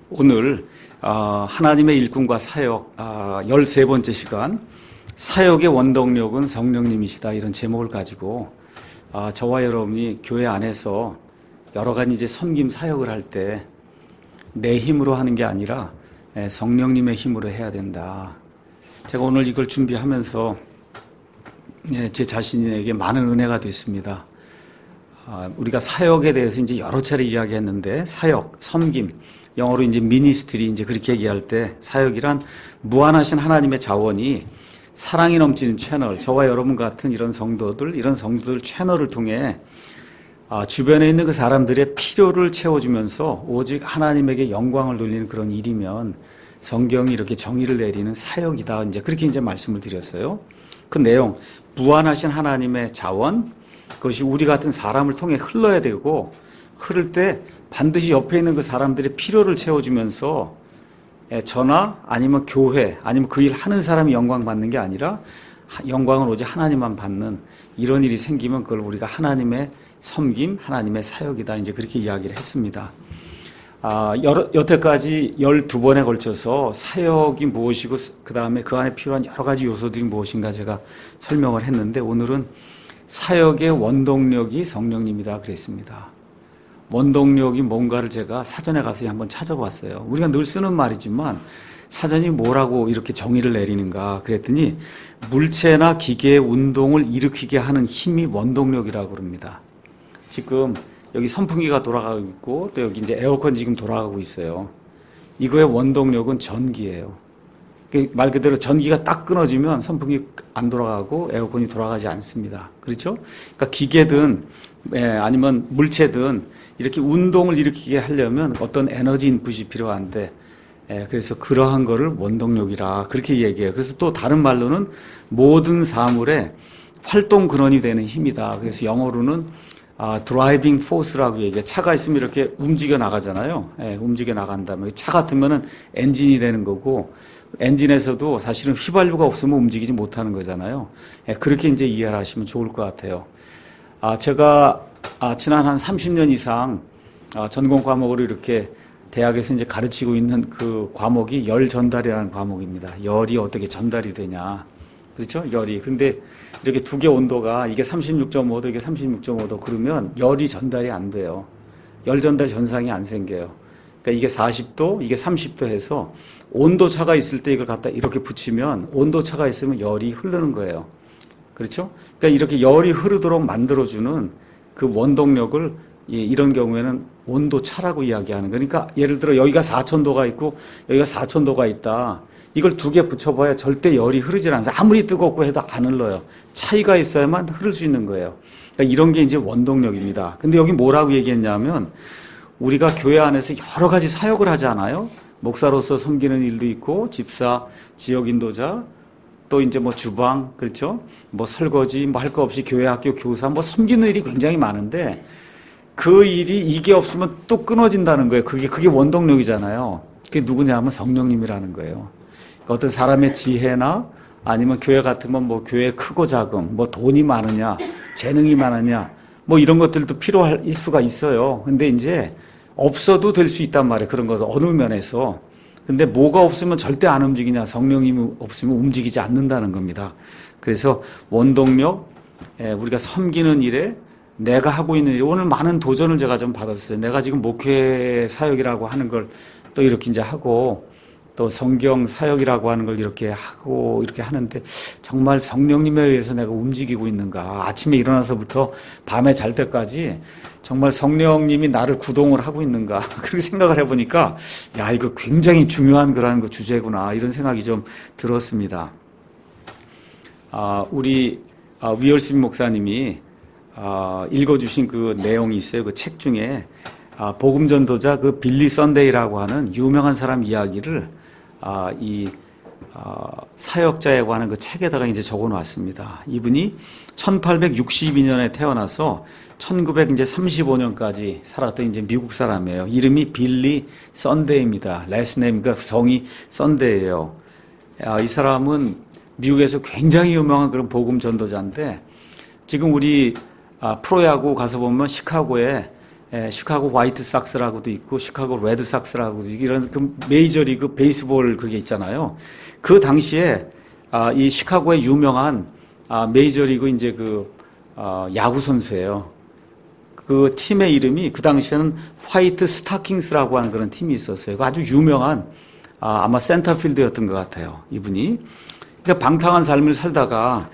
오늘 하나님의 일꾼과 사역 13번째 시간 사역의 원동력은 성령님이시다 이런 제목을 가지고 저와 여러분이 교회 안에서 여러 가지 이제 섬김 사역을 할 때 내 힘으로 하는 게 아니라 성령님의 힘으로 해야 된다. 제가 오늘 이걸 준비하면서 제 자신에게 많은 은혜가 됐습니다. 우리가 사역에 대해서 이제 여러 차례 이야기했는데 사역, 섬김, 영어로 이제 미니스트리 이제 그렇게 얘기할 때 사역이란 무한하신 하나님의 자원이 사랑이 넘치는 채널, 저와 여러분 같은 이런 성도들 채널을 통해 주변에 있는 그 사람들의 필요를 채워주면서 오직 하나님에게 영광을 돌리는 그런 일이면 성경이 이렇게 정의를 내리는 사역이다. 이제 그렇게 이제 말씀을 드렸어요. 그 내용, 무한하신 하나님의 자원, 그것이 우리 같은 사람을 통해 흘러야 되고 흐를 때 반드시 옆에 있는 그 사람들의 필요를 채워주면서 저나 아니면 교회 아니면 그 일 하는 사람이 영광 받는 게 아니라 영광을 오직 하나님만 받는 이런 일이 생기면 그걸 우리가 하나님의 섬김, 하나님의 사역이다. 이제 그렇게 이야기를 했습니다. 여태까지 12번에 걸쳐서 사역이 무엇이고 그 다음에 그 안에 필요한 여러 가지 요소들이 무엇인가 제가 설명을 했는데 오늘은 사역의 원동력이 성령님이다 그랬습니다. 원동력이 뭔가를 제가 사전에 가서 한번 찾아봤어요. 우리가 늘 쓰는 말이지만 사전이 뭐라고 이렇게 정의를 내리는가 그랬더니 물체나 기계의 운동을 일으키게 하는 힘이 원동력이라고 그럽니다. 지금 여기 선풍기가 돌아가고 있고 또 여기 이제 에어컨 지금 돌아가고 있어요. 이거의 원동력은 전기예요. 말 그대로 전기가 딱 끊어지면 선풍기 안 돌아가고 에어컨이 돌아가지 않습니다. 그렇죠? 그러니까 기계든 아니면 물체든 이렇게 운동을 일으키게 하려면 어떤 에너지 인풋이 필요한데 그래서 그러한 거를 원동력이라 그렇게 얘기해요. 그래서 또 다른 말로는 모든 사물의 활동 근원이 되는 힘이다. 그래서 영어로는 드라이빙 포스라고 얘기해요. 차가 있으면 이렇게 움직여 나가잖아요. 움직여 나간다면 차 같으면은 엔진이 되는 거고 엔진에서도 사실은 휘발유가 없으면 움직이지 못하는 거잖아요. 그렇게 이제 이해를 하시면 좋을 것 같아요. 제가 지난 한 30년 이상 전공 과목으로 이렇게 대학에서 이제 가르치고 있는 그 과목이 열 전달이라는 과목입니다. 열이 어떻게 전달이 되냐. 그렇죠? 열이. 근데 이렇게 두 개 온도가 이게 36.5도, 이게 36.5도 그러면 열이 전달이 안 돼요. 열 전달 현상이 안 생겨요. 그러니까 이게 40도, 이게 30도 해서 온도 차가 있을 때 이걸 갖다 이렇게 붙이면 온도 차가 있으면 열이 흐르는 거예요. 그렇죠? 그러니까 이렇게 열이 흐르도록 만들어주는 그 원동력을 이런 경우에는 온도 차라고 이야기하는 거니까 예를 들어 여기가 4000도가 있고 여기가 4000도가 있다. 이걸 두 개 붙여봐야 절대 열이 흐르질 않아요. 아무리 뜨겁고 해도 안 흘러요. 차이가 있어야만 흐를 수 있는 거예요. 그러니까 이런 게 이제 원동력입니다. 근데 여기 뭐라고 얘기했냐면 우리가 교회 안에서 여러 가지 사역을 하잖아요. 목사로서 섬기는 일도 있고 집사, 지역 인도자, 또 이제 뭐 주방, 그렇죠? 뭐 설거지, 뭐 할 거 없이 교회 학교 교사, 뭐 섬기는 일이 굉장히 많은데 그 일이 이게 없으면 또 끊어진다는 거예요. 그게 원동력이잖아요. 그게 누구냐 하면 성령님이라는 거예요. 어떤 사람의 지혜나 아니면 교회 같으면 뭐 교회 크고 작음, 뭐 돈이 많으냐, 재능이 많으냐, 뭐 이런 것들도 필요할 수가 있어요. 근데 이제 없어도 될 수 있단 말이에요. 그런 것은 어느 면에서. 근데 뭐가 없으면 절대 안 움직이냐, 성령님이 없으면 움직이지 않는다는 겁니다. 그래서 원동력, 우리가 섬기는 일에 내가 하고 있는 일에 오늘 많은 도전을 제가 좀 받았어요. 내가 지금 목회 사역이라고 하는 걸 또 이렇게 이제 하고 또 성경 사역이라고 하는 걸 이렇게 하고 이렇게 하는데 정말 성령님에 의해서 내가 움직이고 있는가. 아침에 일어나서부터 밤에 잘 때까지 정말 성령님이 나를 구동을 하고 있는가. 그렇게 생각을 해보니까 야 이거 굉장히 중요한 그런 그 주제구나 이런 생각이 좀 들었습니다. 우리 위얼스민 목사님이 읽어주신 그 내용이 있어요. 그 책 중에 복음전도자 그 빌리 선데이라고 하는 유명한 사람 이야기를 사역자에 관한 그 책에다가 이제 적어 놨습니다. 이분이 1862년에 태어나서 1935년까지 살았던 이제 미국 사람이에요. 이름이 빌리 선데이입니다. last name, 그러니까 성이 선데이예요. 이 사람은 미국에서 굉장히 유명한 그런 복음 전도자인데 지금 우리 프로야구 가서 보면 시카고에 시카고 화이트삭스라고도 있고 시카고 레드삭스라고도 있고 이런 그 메이저리그 베이스볼 그게 있잖아요. 그 당시에 이 시카고의 유명한 메이저리그 이제 야구 선수예요. 그 팀의 이름이 그 당시에는 화이트 스타킹스라고 하는 그런 팀이 있었어요. 아주 유명한 아마 센터필드였던 것 같아요. 이분이. 그러니까 방탕한 삶을 살다가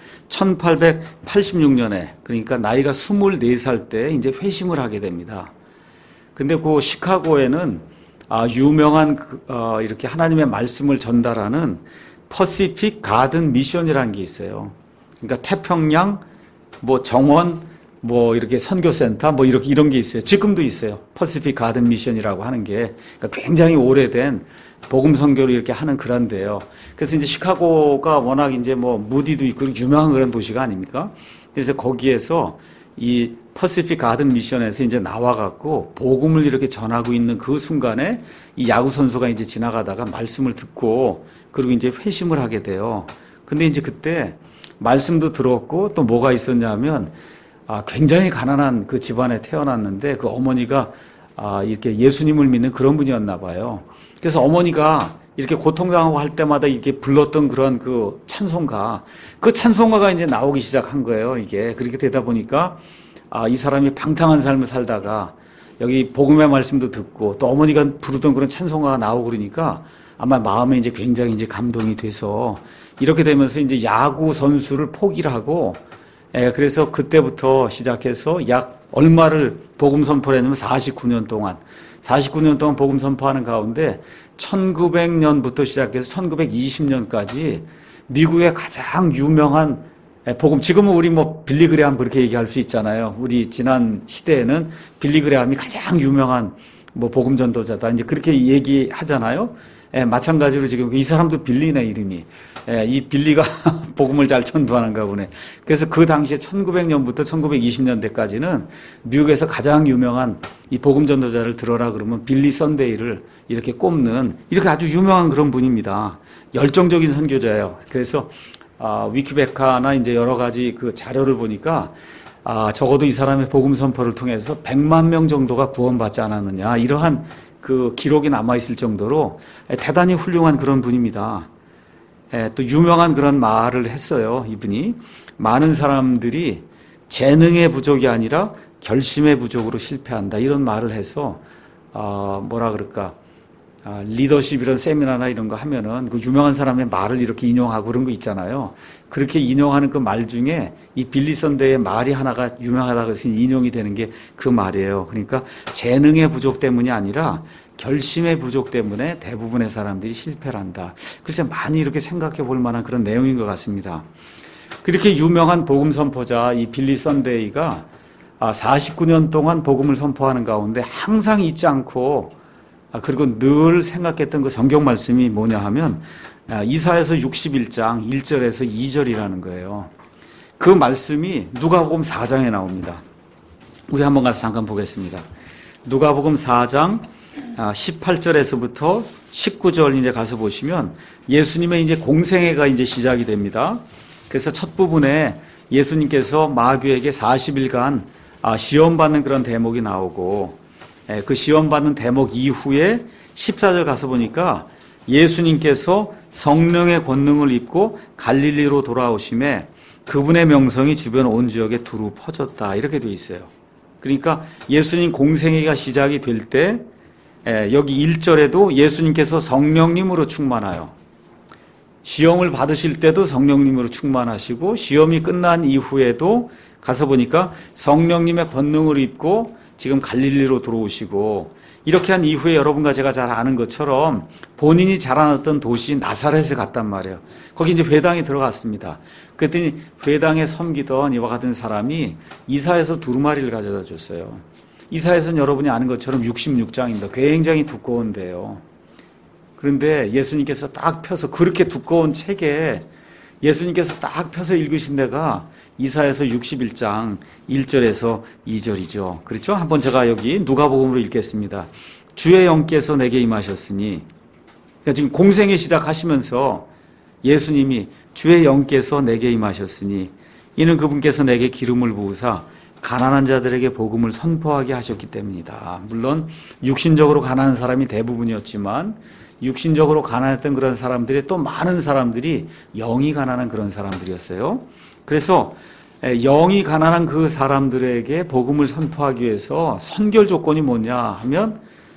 1886년에 그러니까 나이가 24살 때 이제 회심을 하게 됩니다. 근데 그 시카고에는 유명한 이렇게 하나님의 말씀을 전달하는 퍼시픽 가든 미션이라는 게 있어요. 그러니까 태평양 정원 이렇게 선교센터 이런 게 있어요. 지금도 있어요. 퍼시픽 가든 미션이라고 하는 게 그러니까 굉장히 오래된 복음 선교를 이렇게 하는 그런데요. 그래서 이제 시카고가 워낙 이제 무디도 있고 유명한 그런 도시가 아닙니까? 그래서 거기에서 이 퍼시픽 가든 미션에서 이제 나와갖고 복음을 이렇게 전하고 있는 그 순간에 이 야구 선수가 이제 지나가다가 말씀을 듣고 그리고 이제 회심을 하게 돼요. 근데 이제 그때 말씀도 들었고 또 뭐가 있었냐면 굉장히 가난한 그 집안에 태어났는데 그 어머니가 이렇게 예수님을 믿는 그런 분이었나 봐요. 그래서 어머니가 이렇게 고통당하고 할 때마다 이렇게 불렀던 그런 그 찬송가가 이제 나오기 시작한 거예요, 이게. 그렇게 되다 보니까, 이 사람이 방탕한 삶을 살다가 여기 복음의 말씀도 듣고 또 어머니가 부르던 그런 찬송가가 나오고 그러니까 아마 마음에 이제 굉장히 이제 감동이 돼서 이렇게 되면서 이제 야구 선수를 포기를 하고 그래서 그때부터 시작해서 약 얼마를 복음 선포를 했냐면 49년 동안 복음 선포하는 가운데 1900년부터 시작해서 1920년까지 미국의 가장 유명한 복음, 지금은 우리 빌리 그레함 그렇게 얘기할 수 있잖아요. 우리 지난 시대에는 빌리 그레함이 가장 유명한 복음 전도자다. 이제 그렇게 얘기하잖아요. 마찬가지로 지금 이 사람도 빌리네, 이름이. 이 빌리가 복음을 잘 전도하는가 보네. 그래서 그 당시에 1900년부터 1920년대까지는 미국에서 가장 유명한 이 복음 전도자를 들어라 그러면 빌리 선데이를 이렇게 꼽는 이렇게 아주 유명한 그런 분입니다. 열정적인 선교자예요. 그래서 위키백과나 이제 여러 가지 그 자료를 보니까 적어도 이 사람의 복음 선포를 통해서 100만 명 정도가 구원받지 않았느냐 이러한 그 기록이 남아있을 정도로 대단히 훌륭한 그런 분입니다. 또 유명한 그런 말을 했어요. 이분이 많은 사람들이 재능의 부족이 아니라 결심의 부족으로 실패한다 이런 말을 해서 리더십 이런 세미나나 이런 거 하면은 그 유명한 사람의 말을 이렇게 인용하고 그런 거 있잖아요. 그렇게 인용하는 그 말 중에 이 빌리 선데이의 말이 하나가 유명하다고 해서 인용이 되는 게 그 말이에요. 그러니까 재능의 부족 때문이 아니라 결심의 부족 때문에 대부분의 사람들이 실패를 한다. 글쎄 많이 이렇게 생각해 볼 만한 그런 내용인 것 같습니다. 그렇게 유명한 복음 선포자 이 빌리 선데이가 49년 동안 복음을 선포하는 가운데 항상 잊지 않고 그리고 늘 생각했던 그 성경 말씀이 뭐냐 하면 이사야서 61장 1절에서 2절이라는 거예요. 그 말씀이 누가복음 4장에 나옵니다. 우리 한번 가서 잠깐 보겠습니다. 누가복음 4장 18절에서부터 19절 이제 가서 보시면 예수님의 이제 공생애가 이제 시작이 됩니다. 그래서 첫 부분에 예수님께서 마귀에게 40일간 시험받는 그런 대목이 나오고 그 시험받는 대목 이후에 14절 가서 보니까 예수님께서 성령의 권능을 입고 갈릴리로 돌아오심에 그분의 명성이 주변 온 지역에 두루 퍼졌다 이렇게 되어 있어요. 그러니까 예수님 공생애가 시작이 될 때 여기 1절에도 예수님께서 성령님으로 충만하여 시험을 받으실 때도 성령님으로 충만하시고 시험이 끝난 이후에도 가서 보니까 성령님의 권능을 입고 지금 갈릴리로 들어오시고 이렇게 한 이후에 여러분과 제가 잘 아는 것처럼 본인이 자라났던 도시 나사렛에 갔단 말이에요. 거기 이제 회당에 들어갔습니다. 그랬더니 회당에 섬기던 이와 같은 사람이 이사야서 두루마리를 가져다 줬어요. 이사야서는 여러분이 아는 것처럼 66장입니다. 굉장히 두꺼운데요. 그런데 예수님께서 딱 펴서 그렇게 두꺼운 책에 예수님께서 딱 펴서 읽으신 데가 이사야서 61장 1절에서 2절이죠. 그렇죠? 한번 제가 여기 누가복음으로 읽겠습니다. 주의 영께서 내게 임하셨으니 그러니까 지금 공생애 시작하시면서 예수님이 주의 영께서 내게 임하셨으니 이는 그분께서 내게 기름을 부으사 가난한 자들에게 복음을 선포하게 하셨기 때문이다. 물론 육신적으로 가난한 사람이 대부분이었지만 육신적으로 가난했던 그런 사람들이 또 많은 사람들이 영이 가난한 그런 사람들이었어요. 그래서 영이 가난한 그 사람들에게 복음을 선포하기 위해서 선결 조건이 뭐냐 하면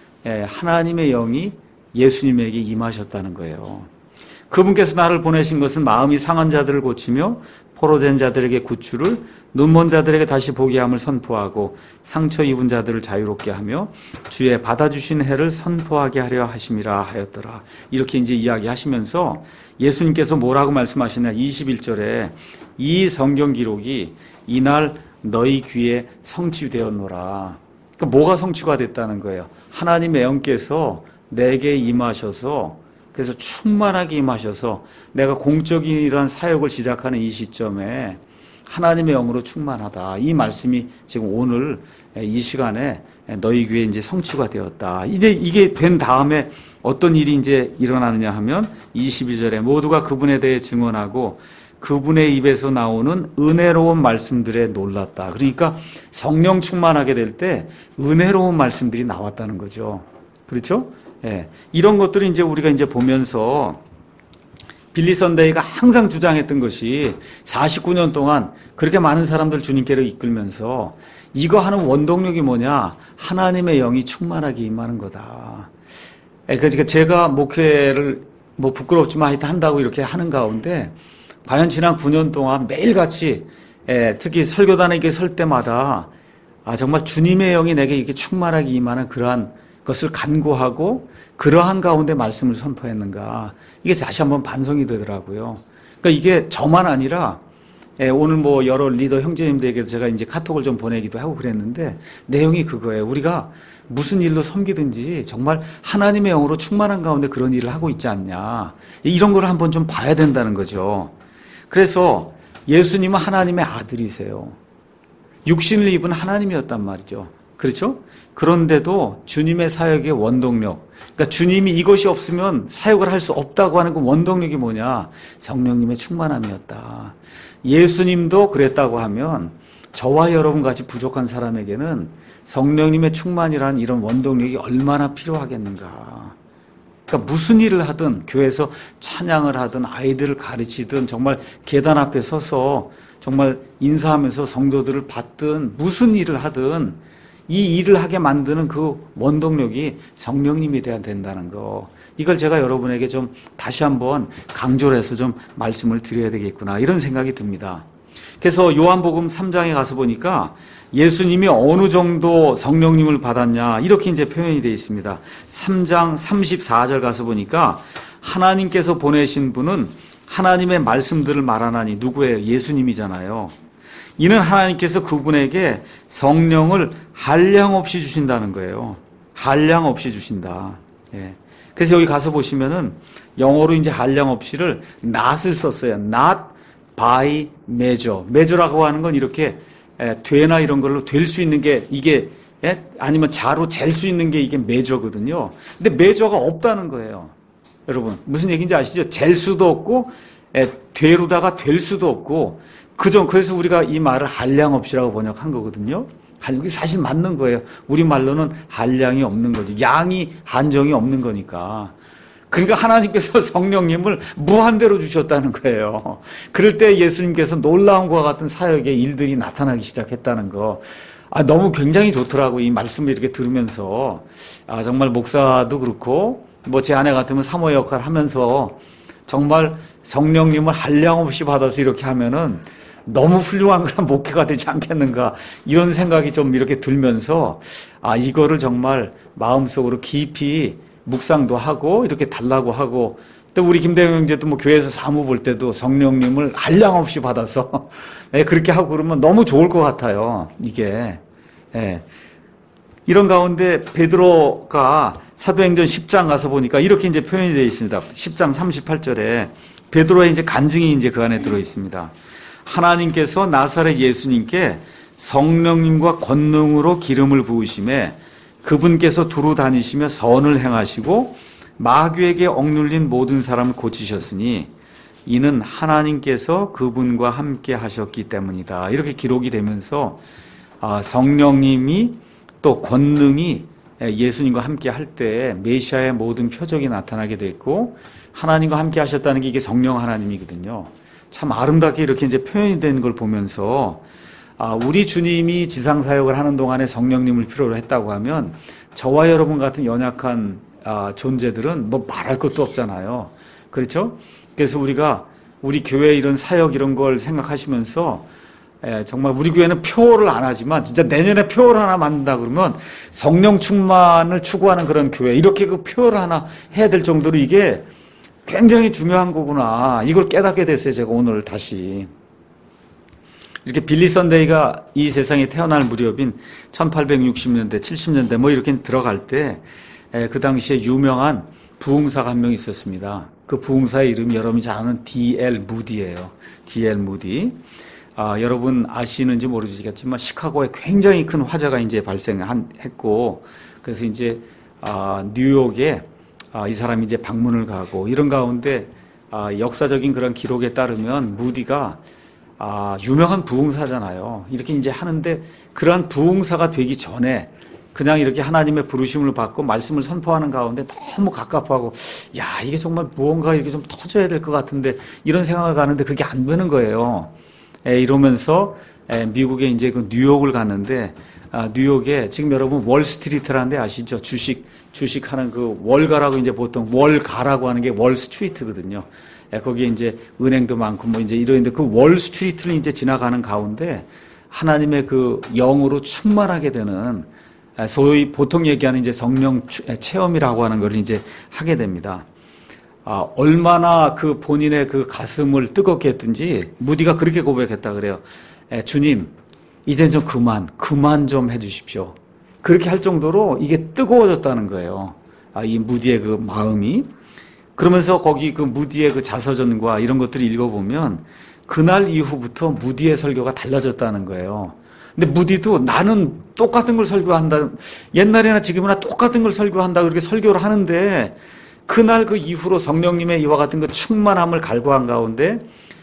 하나님의 영이 예수님에게 임하셨다는 거예요. 그분께서 나를 보내신 것은 마음이 상한 자들을 고치며 포로된 자들에게 구출을, 눈먼 자들에게 다시 보게 함을 선포하고 상처 입은 자들을 자유롭게 하며 주의 받아주신 해를 선포하게 하려 하심이라 하였더라. 이렇게 이제 이야기하시면서 예수님께서 뭐라고 말씀하시냐 21절에 이 성경 기록이 이날 너희 귀에 성취되었노라. 그러니까 뭐가 성취가 됐다는 거예요? 하나님의 영께서 내게 임하셔서 그래서 충만하게 임하셔서 내가 공적인 이러한 사역을 시작하는 이 시점에 하나님의 영으로 충만하다. 이 말씀이 지금 오늘 이 시간에 너희 귀에 이제 성취가 되었다. 이제 이게 된 다음에 어떤 일이 이제 일어나느냐 하면 22절에 모두가 그분에 대해 증언하고 그분의 입에서 나오는 은혜로운 말씀들에 놀랐다. 그러니까 성령 충만하게 될 때 은혜로운 말씀들이 나왔다는 거죠. 그렇죠? 예. 이런 것들을 이제 우리가 이제 보면서 빌리 선데이가 항상 주장했던 것이 49년 동안 그렇게 많은 사람들 주님께로 이끌면서 이거 하는 원동력이 뭐냐? 하나님의 영이 충만하게 임하는 거다. 예. 그러니까 제가 목회를 뭐 부끄럽지만 하여튼 한다고 이렇게 하는 가운데 과연 지난 9년 동안 매일같이 특히 설교단에게 설 때마다 정말 주님의 영이 내게 이렇게 충만하게 임하는 그러한 것을 간구하고 그러한 가운데 말씀을 선포했는가. 이게 다시 한번 반성이 되더라고요. 그러니까 이게 저만 아니라 오늘 뭐 여러 리더 형제님들에게도 제가 이제 카톡을 좀 보내기도 하고 그랬는데 내용이 그거예요. 우리가 무슨 일로 섬기든지 정말 하나님의 영으로 충만한 가운데 그런 일을 하고 있지 않냐. 이런 걸 한번 좀 봐야 된다는 거죠. 그래서 예수님은 하나님의 아들이세요. 육신을 입은 하나님이었단 말이죠. 그렇죠? 그런데도 주님의 사역의 원동력, 그러니까 주님이 이것이 없으면 사역을 할 수 없다고 하는 그 원동력이 뭐냐? 성령님의 충만함이었다. 예수님도 그랬다고 하면 저와 여러분 같이 부족한 사람에게는 성령님의 충만이라는 이런 원동력이 얼마나 필요하겠는가. 그러니까 무슨 일을 하든 교회에서 찬양을 하든 아이들을 가르치든 정말 계단 앞에 서서 정말 인사하면서 성도들을 받든 무슨 일을 하든 이 일을 하게 만드는 그 원동력이 성령님이 돼야 된다는 거. 이걸 제가 여러분에게 좀 다시 한번 강조를 해서 좀 말씀을 드려야 되겠구나 이런 생각이 듭니다. 그래서 요한복음 3장에 가서 보니까 예수님이 어느 정도 성령님을 받았냐 이렇게 이제 표현이 되어 있습니다. 3장 34절 가서 보니까 하나님께서 보내신 분은 하나님의 말씀들을 말하나니 누구예요? 예수님이잖아요. 이는 하나님께서 그분에게 성령을 한량없이 주신다는 거예요. 한량없이 주신다. 예. 그래서 여기 가서 보시면은 영어로 이제 한량없이를 not을 썼어요. not by measure. measure라고 하는 건 이렇게 되나 이런 걸로 될 수 있는 게 이게 아니면 자로 잴 수 있는 게 이게 measure거든요. 근데 measure가 없다는 거예요. 여러분 무슨 얘기인지 아시죠? 잴 수도 없고 되루다가 될 수도 없고 그래서 우리가 이 말을 한량없이라고 번역한 거거든요. 이게 사실 맞는 거예요. 우리말로는 한량이 없는 거지. 양이 한정이 없는 거니까. 그러니까 하나님께서 성령님을 무한대로 주셨다는 거예요. 그럴 때 예수님께서 놀라운 것과 같은 사역의 일들이 나타나기 시작했다는 거. 너무 굉장히 좋더라고. 이 말씀을 이렇게 들으면서. 정말 목사도 그렇고, 뭐 제 아내 같으면 사모 역할 하면서 정말 성령님을 한량없이 받아서 이렇게 하면은 너무 훌륭한 그런 목회가 되지 않겠는가 이런 생각이 좀 이렇게 들면서 이거를 정말 마음속으로 깊이 묵상도 하고 이렇게 달라고 하고 또 우리 김대영 형제도 뭐 교회에서 사무 볼 때도 성령님을 한량없이 받아서 그렇게 하고 그러면 너무 좋을 것 같아요. 이게 이런 가운데 베드로가 사도행전 10장 가서 보니까 이렇게 이제 표현이 되어 있습니다. 10장 38절에 베드로의 이제 간증이 이제 그 안에 들어 있습니다. 하나님께서 나사렛 예수님께 성령님과 권능으로 기름을 부으심에 그분께서 두루 다니시며 선을 행하시고 마귀에게 억눌린 모든 사람을 고치셨으니 이는 하나님께서 그분과 함께 하셨기 때문이다. 이렇게 기록이 되면서 성령님이 또 권능이 예수님과 함께 할 때 메시아의 모든 표적이 나타나게 됐고 하나님과 함께 하셨다는 게 이게 성령 하나님이거든요. 참 아름답게 이렇게 이제 표현이 된 걸 보면서 우리 주님이 지상사역을 하는 동안에 성령님을 필요로 했다고 하면 저와 여러분 같은 연약한 존재들은 뭐 말할 것도 없잖아요. 그렇죠? 그래서 우리가 우리 교회 이런 사역 이런 걸 생각하시면서 정말 우리 교회는 표를 안 하지만 진짜 내년에 표를 하나 만든다 그러면 성령 충만을 추구하는 그런 교회 이렇게 그 표를 하나 해야 될 정도로 이게 굉장히 중요한 거구나. 이걸 깨닫게 됐어요. 제가 오늘 다시. 이렇게 빌리 선데이가 이 세상에 태어날 무렵인 1860년대, 70년대 뭐 이렇게 들어갈 때 그 당시에 유명한 부흥사가 한 명 있었습니다. 그 부흥사의 이름이 여러분이 잘 아는 D.L. 무디예요. D.L. 무디. 여러분 아시는지 모르시겠지만 시카고에 굉장히 큰 화재가 이제 발생했고 그래서 이제 뉴욕에 이 사람이 이제 방문을 가고 이런 가운데 역사적인 그런 기록에 따르면 무디가 유명한 부흥사잖아요. 이렇게 이제 하는데 그러한 부흥사가 되기 전에 그냥 이렇게 하나님의 부르심을 받고 말씀을 선포하는 가운데 너무 갑갑하고 야 이게 정말 무언가 이렇게 좀 터져야 될 것 같은데 이런 생각을 가는데 그게 안 되는 거예요. 이러면서 미국에 이제 그 뉴욕을 갔는데 뉴욕에 지금 여러분 월스트리트라는 데 아시죠? 주식하는 그 월가라고 이제 보통 월가라고 하는 게 월스트리트거든요. 거기에 이제 은행도 많고 뭐 이제 이런데 그 월스트리트를 이제 지나가는 가운데 하나님의 그 영으로 충만하게 되는 소위 보통 얘기하는 이제 성령 체험이라고 하는 걸 이제 하게 됩니다. 얼마나 그 본인의 그 가슴을 뜨겁게 했든지 무디가 그렇게 고백했다 그래요. 주님, 이제 좀 그만 좀 해주십시오. 그렇게 할 정도로 이게 뜨거워졌다는 거예요. 이 무디의 그 마음이. 그러면서 거기 그 무디의 그 자서전과 이런 것들을 읽어보면 그날 이후부터 무디의 설교가 달라졌다는 거예요. 근데 무디도 나는 똑같은 걸 설교한다. 옛날이나 지금이나 똑같은 걸 설교한다. 그렇게 설교를 하는데 그날 그 이후로 성령님의 이와 같은 그 충만함을 갈구한 가운데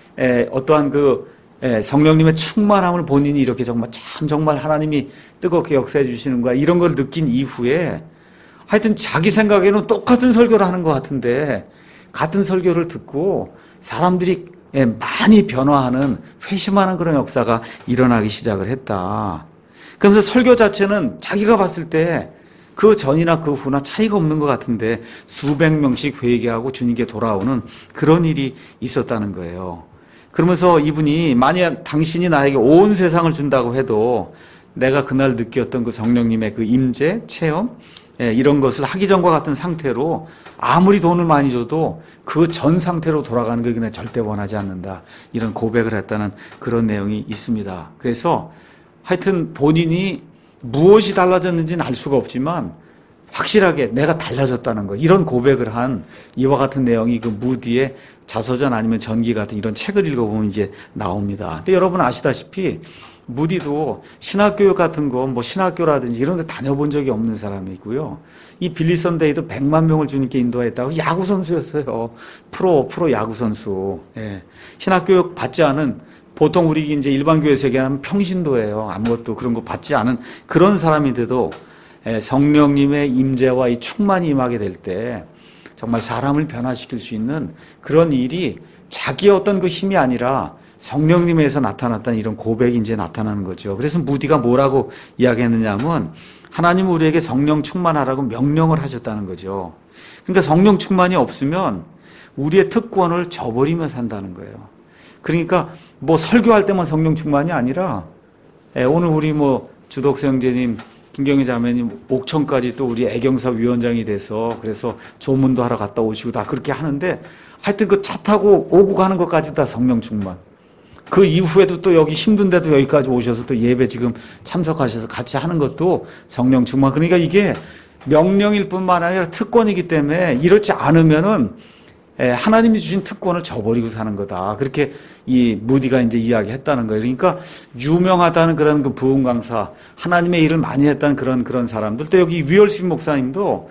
어떠한 그 성령님의 충만함을 본인이 이렇게 정말 하나님이 뜨겁게 역사해 주시는 거야. 이런 걸 느낀 이후에 하여튼 자기 생각에는 똑같은 설교를 하는 것 같은데 같은 설교를 듣고 사람들이 많이 변화하는 회심하는 그런 역사가 일어나기 시작을 했다. 그러면서 설교 자체는 자기가 봤을 때 그 전이나 그 후나 차이가 없는 것 같은데 수백 명씩 회개하고 주님께 돌아오는 그런 일이 있었다는 거예요. 그러면서 이분이 만약 당신이 나에게 온 세상을 준다고 해도 내가 그날 느꼈던 그 성령님의 그 임재, 체험 이런 것을 하기 전과 같은 상태로 아무리 돈을 많이 줘도 그 전 상태로 돌아가는 걸 그냥 절대 원하지 않는다. 이런 고백을 했다는 그런 내용이 있습니다. 그래서 하여튼 본인이 무엇이 달라졌는지는 알 수가 없지만 확실하게 내가 달라졌다는 거 이런 고백을 한 이와 같은 내용이 그 무디의 자서전 아니면 전기 같은 이런 책을 읽어보면 이제 나옵니다. 근데 여러분 아시다시피 무디도 신학교육 같은 거 뭐 신학교라든지 이런 데 다녀본 적이 없는 사람이고요. 이 빌리 선데이도 100만 명을 주님께 인도했다고 야구 선수였어요. 프로 야구 선수. 신학교육 받지 않은 보통 우리 이제 일반 교회에서 얘기하면 평신도예요. 아무것도 그런 거 받지 않은 그런 사람인데도 성령님의 임재와 이 충만이 임하게 될 때 정말 사람을 변화시킬 수 있는 그런 일이 자기의 어떤 그 힘이 아니라 성령님에서 나타났다는 이런 고백이 이제 나타나는 거죠. 그래서 무디가 뭐라고 이야기했느냐면 하나님은 우리에게 성령 충만하라고 명령을 하셨다는 거죠. 그러니까 성령 충만이 없으면 우리의 특권을 저버리며 산다는 거예요. 그러니까 뭐 설교할 때만 성령 충만이 아니라 오늘 우리 뭐 주덕수 형제님, 김경희 자매님 옥천까지 또 우리 애경사 위원장이 돼서 그래서 조문도 하러 갔다 오시고 다 그렇게 하는데 하여튼 그 차 타고 오고 가는 것까지 다 성령 충만. 그 이후에도 또 여기 힘든데도 여기까지 오셔서 또 예배 지금 참석하셔서 같이 하는 것도 성령 충만. 그러니까 이게 명령일 뿐만 아니라 특권이기 때문에 이렇지 않으면은 하나님이 주신 특권을 저버리고 사는 거다. 그렇게 이 무디가 이제 이야기했다는 거예요. 그러니까 유명하다는 그런 그 부흥 강사, 하나님의 일을 많이 했다는 그런 사람들. 또 여기 위얼스빈 목사님도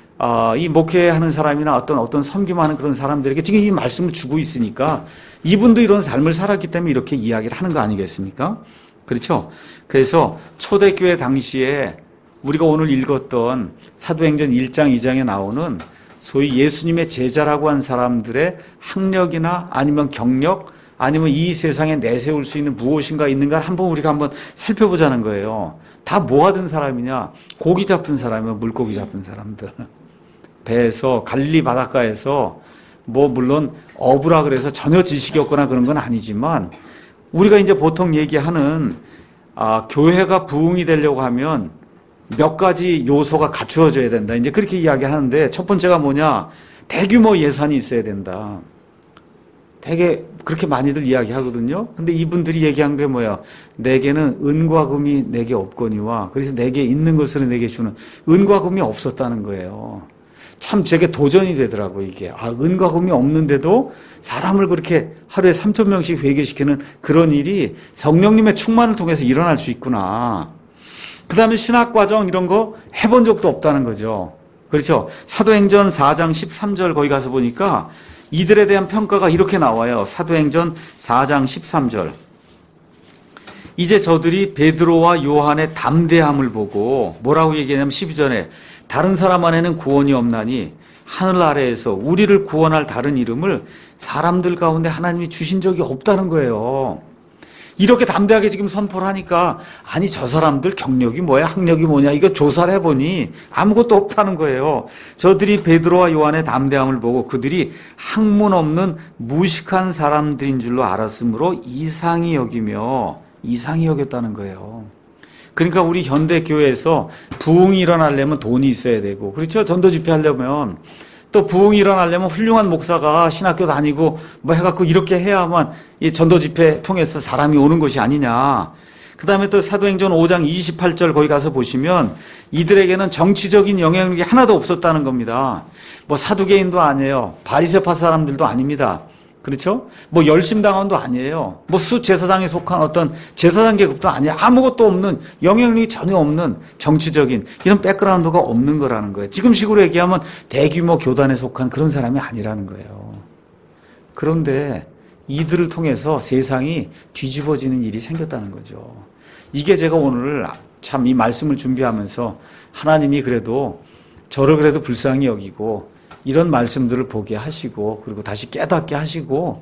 이 목회하는 사람이나 어떤 섬김하는 그런 사람들에게 지금 이 말씀을 주고 있으니까 이분도 이런 삶을 살았기 때문에 이렇게 이야기를 하는 거 아니겠습니까? 그렇죠? 그래서 초대교회 당시에 우리가 오늘 읽었던 사도행전 1장, 2장에 나오는 소위 예수님의 제자라고 한 사람들의 학력이나 아니면 경력, 아니면 이 세상에 내세울 수 있는 무엇인가 있는가 우리가 한번 살펴보자는 거예요. 다 뭐 하던 사람이냐? 고기 잡던 사람이요. 물고기 잡던 사람들. 배에서 갈릴리 바닷가에서 물론 어부라 그래서 전혀 지식이 없거나 그런 건 아니지만 우리가 이제 보통 얘기하는 교회가 부흥이 되려고 하면 몇 가지 요소가 갖추어져야 된다. 이제 그렇게 이야기하는데 첫 번째가 뭐냐? 대규모 예산이 있어야 된다. 되게 그렇게 많이들 이야기하거든요. 근데 이분들이 얘기한 게 뭐야? 내게는 은과 금이 내게 없거니와 그래서 내게 있는 것으로 내게 주는 은과 금이 없었다는 거예요. 참 제게 도전이 되더라고요, 이게. 은과 금이 없는데도 사람을 그렇게 하루에 3,000명씩 회개시키는 그런 일이 성령님의 충만을 통해서 일어날 수 있구나. 그 다음에 신학과정 이런 거 해본 적도 없다는 거죠. 그렇죠? 사도행전 4장 13절 거기 가서 보니까 이들에 대한 평가가 이렇게 나와요. 사도행전 4장 13절. 이제 저들이 베드로와 요한의 담대함을 보고 뭐라고 얘기하냐면 12절에 다른 사람 안에는 구원이 없나니 하늘 아래에서 우리를 구원할 다른 이름을 사람들 가운데 하나님이 주신 적이 없다는 거예요. 이렇게 담대하게 지금 선포를 하니까 아니 저 사람들 경력이 뭐야 학력이 뭐냐 이거 조사를 해보니 아무것도 없다는 거예요. 저들이 베드로와 요한의 담대함을 보고 그들이 학문 없는 무식한 사람들인 줄로 알았으므로 이상히 여겼다는 거예요. 그러니까 우리 현대교회에서 부흥이 일어나려면 돈이 있어야 되고 그렇죠? 전도 집회 하려면 또 부흥이 일어나려면 훌륭한 목사가 신학교 다니고 해갖고 이렇게 해야만 이 전도 집회 통해서 사람이 오는 것이 아니냐. 그 다음에 또 사도행전 5장 28절 거기 가서 보시면 이들에게는 정치적인 영향력이 하나도 없었다는 겁니다. 사두개인도 아니에요. 바리새파 사람들도 아닙니다. 그렇죠? 열심당원도 아니에요. 수제사장에 속한 어떤 제사장 계급도 아니에요. 아무것도 없는, 영향력이 전혀 없는 정치적인 이런 백그라운드가 없는 거라는 거예요. 지금식으로 얘기하면 대규모 교단에 속한 그런 사람이 아니라는 거예요. 그런데 이들을 통해서 세상이 뒤집어지는 일이 생겼다는 거죠. 이게 제가 오늘 참 이 말씀을 준비하면서 하나님이 그래도 저를 그래도 불쌍히 여기고 이런 말씀들을 보게 하시고 그리고 다시 깨닫게 하시고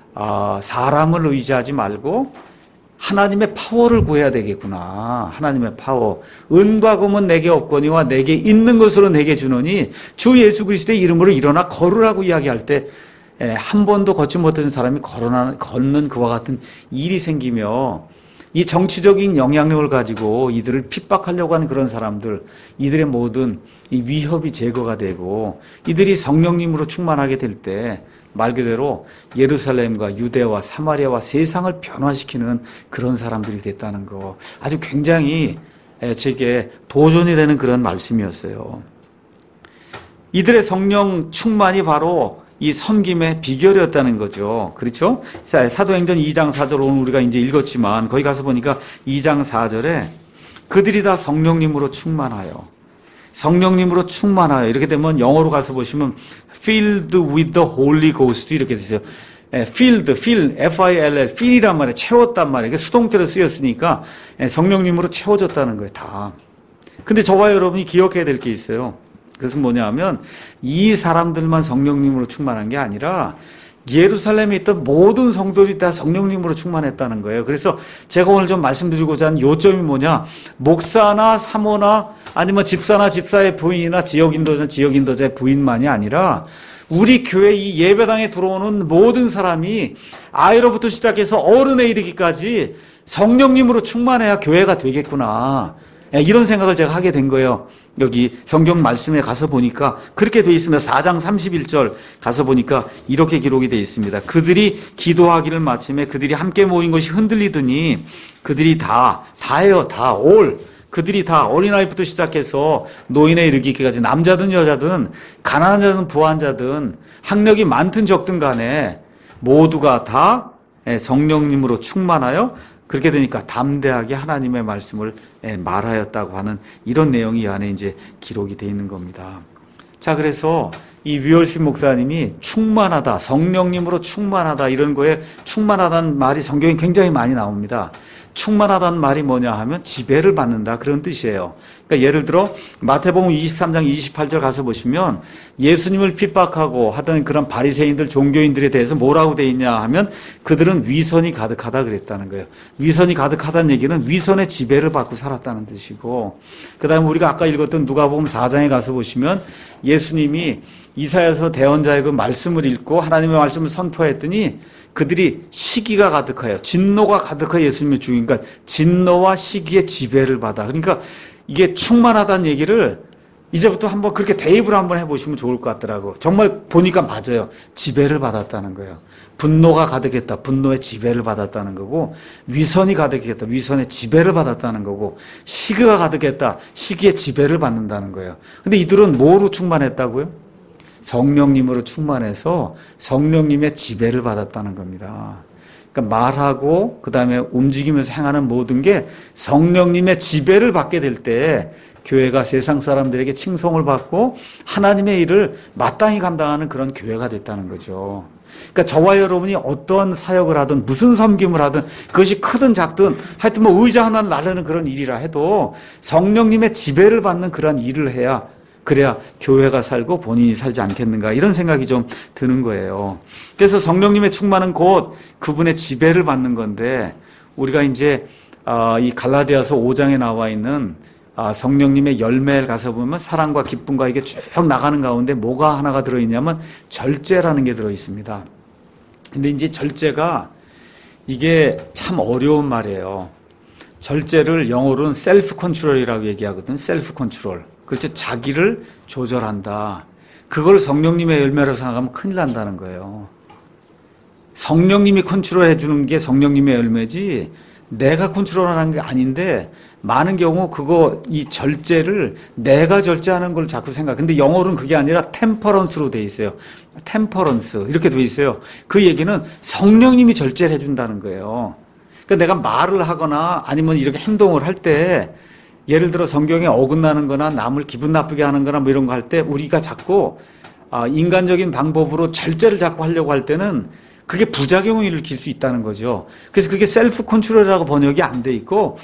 사람을 의지하지 말고 하나님의 파워를 구해야 되겠구나. 하나님의 파워. 은과 금은 내게 없거니와 내게 있는 것으로 내게 주노니 주 예수 그리스도의 이름으로 일어나 걸으라고 이야기할 때 한 번도 걷지 못하는 사람이 걷는 그와 같은 일이 생기며 이 정치적인 영향력을 가지고 이들을 핍박하려고 하는 그런 사람들, 이들의 모든 이 위협이 제거가 되고 이들이 성령님으로 충만하게 될 때 말 그대로 예루살렘과 유대와 사마리아와 세상을 변화시키는 그런 사람들이 됐다는 거. 아주 굉장히 제게 도전이 되는 그런 말씀이었어요. 이들의 성령 충만이 바로 이 섬김의 비결이었다는 거죠. 그렇죠? 사도행전 2장 4절 오늘 우리가 이제 읽었지만 거기 가서 보니까 2장 4절에 그들이 다 성령님으로 충만하여 이렇게 되면 영어로 가서 보시면 filled with the Holy Ghost 이렇게 되세요. fill, F-I-L-L, fill이란 말이에요. 채웠단 말이에요. 수동태로 쓰였으니까 성령님으로 채워졌다는 거예요. 다. 근데 저와 여러분이 기억해야 될 게 있어요. 그것은 뭐냐면 이 사람들만 성령님으로 충만한 게 아니라 예루살렘에 있던 모든 성도들이 다 성령님으로 충만했다는 거예요. 그래서 제가 오늘 좀 말씀드리고자 하는 요점이 뭐냐, 목사나 사모나 아니면 집사나 집사의 부인이나 지역인도자의 부인만이 아니라 우리 교회 이 예배당에 들어오는 모든 사람이 아이로부터 시작해서 어른에 이르기까지 성령님으로 충만해야 교회가 되겠구나, 이런 생각을 제가 하게 된 거예요. 여기 성경 말씀에 가서 보니까 그렇게 되어 있습니다. 4장 31절 가서 보니까 이렇게 기록이 되어 있습니다. 그들이 기도하기를 마침에 그들이 함께 모인 것이 흔들리더니 그들이 다예요. 그들이 다 어린아이부터 시작해서 노인에 이르기까지 남자든 여자든 가난한 자든 부한 자든 학력이 많든 적든 간에 모두가 다 성령님으로 충만하여 그렇게 되니까 담대하게 하나님의 말씀을 말하였다고 하는 이런 내용이 이 안에 이제 기록이 되어 있는 겁니다. 자, 그래서 이 류얼신 목사님이 충만하다, 성령님으로 충만하다 이런 거에 충만하다는 말이 성경에 굉장히 많이 나옵니다. 충만하다는 말이 뭐냐 하면 지배를 받는다 그런 뜻이에요. 그러니까 예를 들어 마태복음 23장 28절 가서 보시면 예수님을 핍박하고 하던 그런 바리새인들 종교인들에 대해서 뭐라고 돼 있냐 하면 그들은 위선이 가득하다 그랬다는 거예요. 위선이 가득하다는 얘기는 위선의 지배를 받고 살았다는 뜻이고, 그다음에 우리가 아까 읽었던 누가복음 4장에 가서 보시면 예수님이 이사야서 대언자의 그 말씀을 읽고 하나님의 말씀을 선포했더니 그들이 시기가 가득하여 진노가 가득하여 예수님을 죽이니까 진노와 시기의 지배를 받아. 그러니까 이게 충만하다는 얘기를 이제부터 한번 그렇게 대입을 한번 해보시면 좋을 것 같더라고. 정말 보니까 맞아요. 지배를 받았다는 거예요. 분노가 가득했다. 분노의 지배를 받았다는 거고, 위선이 가득했다. 위선의 지배를 받았다는 거고, 시기가 가득했다. 시기의 지배를 받는다는 거예요. 근데 이들은 뭐로 충만했다고요? 성령님으로 충만해서 성령님의 지배를 받았다는 겁니다. 그러니까 말하고 그다음에 움직이면서 행하는 모든 게 성령님의 지배를 받게 될 때 교회가 세상 사람들에게 칭송을 받고 하나님의 일을 마땅히 감당하는 그런 교회가 됐다는 거죠. 그러니까 저와 여러분이 어떤 사역을 하든 무슨 섬김을 하든 그것이 크든 작든 하여튼 뭐 의자 하나를 나르는 그런 일이라 해도 성령님의 지배를 받는 그런 일을 해야, 그래야 교회가 살고 본인이 살지 않겠는가 이런 생각이 좀 드는 거예요. 그래서 성령님의 충만은 곧 그분의 지배를 받는 건데, 우리가 이제 이 갈라디아서 5장에 나와 있는 성령님의 열매를 가서 보면 사랑과 기쁨과 이게 쭉 나가는 가운데 뭐가 하나가 들어있냐면 절제라는 게 들어있습니다. 근데 이제 절제가 이게 참 어려운 말이에요. 절제를 영어로는 셀프 컨트롤이라고 얘기하거든. 셀프 컨트롤. 그렇죠. 자기를 조절한다. 그걸 성령님의 열매로 생각하면 큰일 난다는 거예요. 성령님이 컨트롤해 주는 게 성령님의 열매지 내가 컨트롤하는 게 아닌데, 많은 경우 이 절제를 내가 절제하는 걸 자꾸 생각. 근데 영어로는 그게 아니라 템퍼런스로 돼 있어요. 템퍼런스 이렇게 돼 있어요. 그 얘기는 성령님이 절제를 해준다는 거예요. 그러니까 내가 말을 하거나 아니면 이렇게 행동을 할 때, 예를 들어 성경에 어긋나는 거나 남을 기분 나쁘게 하는 거나 뭐 이런 거 할 때 우리가 자꾸 인간적인 방법으로 절제를 자꾸 하려고 할 때는 그게 부작용을 일으킬 수 있다는 거죠. 그래서 그게 셀프 컨트롤이라고 번역이 안 돼 있고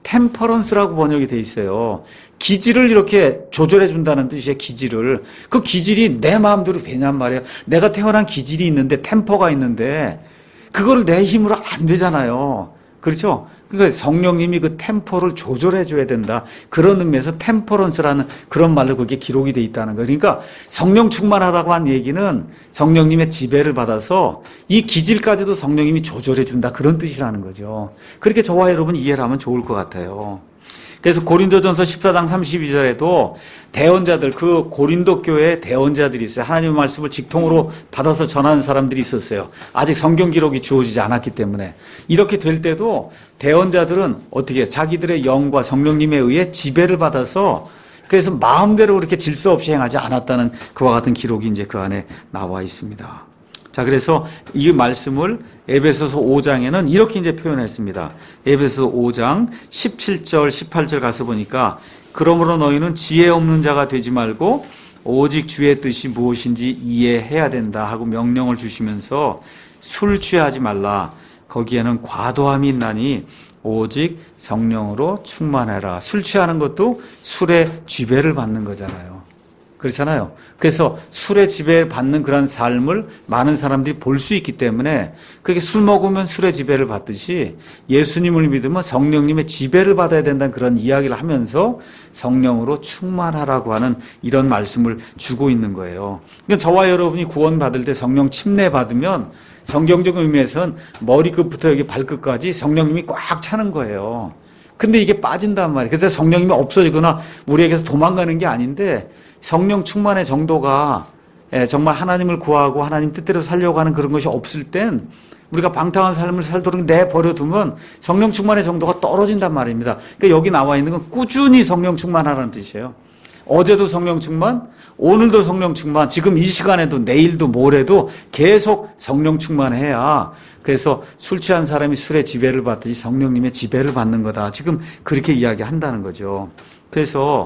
템퍼런스라고 번역이 돼 있어요. 기질을 이렇게 조절해 준다는 뜻이에요. 기질을. 그 기질이 내 마음대로 되냔 말이에요. 내가 태어난 기질이 있는데, 템퍼가 있는데 그걸 내 힘으로 안 되잖아요. 그렇죠? 그러니까 성령님이 그 템포를 조절해 줘야 된다. 그런 의미에서 템퍼런스라는 그런 말로 그게 기록이 돼 있다는 거예요. 그러니까 성령 충만하다고 한 얘기는 성령님의 지배를 받아서 이 기질까지도 성령님이 조절해 준다. 그런 뜻이라는 거죠. 그렇게 저와 여러분 이해를 하면 좋을 것 같아요. 그래서 고린도전서 14장 32절에도 대언자들, 그 고린도 교회에 대언자들이 있어요. 하나님의 말씀을 직통으로 받아서 전하는 사람들이 있었어요. 아직 성경 기록이 주어지지 않았기 때문에. 이렇게 될 때도 대언자들은 어떻게 자기들의 영과 성령님에 의해 지배를 받아서, 그래서 마음대로 그렇게 질서 없이 행하지 않았다는 그와 같은 기록이 이제 그 안에 나와 있습니다. 자, 그래서 이 말씀을 에베소서 5장에는 이렇게 이제 표현했습니다. 에베소서 5장 17절, 18절 가서 보니까, 그러므로 너희는 지혜 없는 자가 되지 말고 오직 주의 뜻이 무엇인지 이해해야 된다 하고 명령을 주시면서 술 취하지 말라. 거기에는 과도함이 있나니 오직 성령으로 충만해라. 술 취하는 것도 술의 지배를 받는 거잖아요. 그렇잖아요. 그래서 술의 지배를 받는 그런 삶을 많은 사람들이 볼 수 있기 때문에, 그렇게 술 먹으면 술의 지배를 받듯이 예수님을 믿으면 성령님의 지배를 받아야 된다는 그런 이야기를 하면서 성령으로 충만하라고 하는 이런 말씀을 주고 있는 거예요. 그러니까 저와 여러분이 구원받을 때 성령 침례 받으면 성경적 의미에서는 머리끝부터 여기 발끝까지 성령님이 꽉 차는 거예요. 근데 이게 빠진단 말이에요. 그래서 성령님이 없어지거나 우리에게서 도망가는 게 아닌데, 성령 충만의 정도가 정말 하나님을 구하고 하나님 뜻대로 살려고 하는 그런 것이 없을 땐 우리가 방탕한 삶을 살도록 내버려두면 성령 충만의 정도가 떨어진단 말입니다. 그러니까 여기 나와 있는 건 꾸준히 성령 충만하라는 뜻이에요. 어제도 성령 충만, 오늘도 성령 충만, 지금 이 시간에도 내일도 모레도 계속 성령 충만해야, 그래서 술 취한 사람이 술의 지배를 받듯이 성령님의 지배를 받는 거다. 지금 그렇게 이야기한다는 거죠. 그래서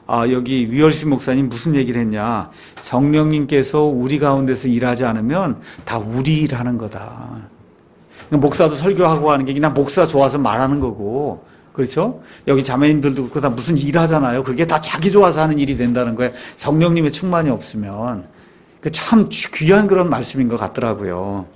여기 위얼스 목사님 무슨 얘기를 했냐. 성령님께서 우리 가운데서 일하지 않으면 다 우리 일하는 거다. 목사도 설교하고 하는 게 그냥 목사 좋아서 말하는 거고, 그렇죠? 여기 자매님들도 그렇고 다 무슨 일 하잖아요. 그게 다 자기 좋아서 하는 일이 된다는 거예요. 성령님의 충만이 없으면. 참 귀한 그런 말씀인 것 같더라고요.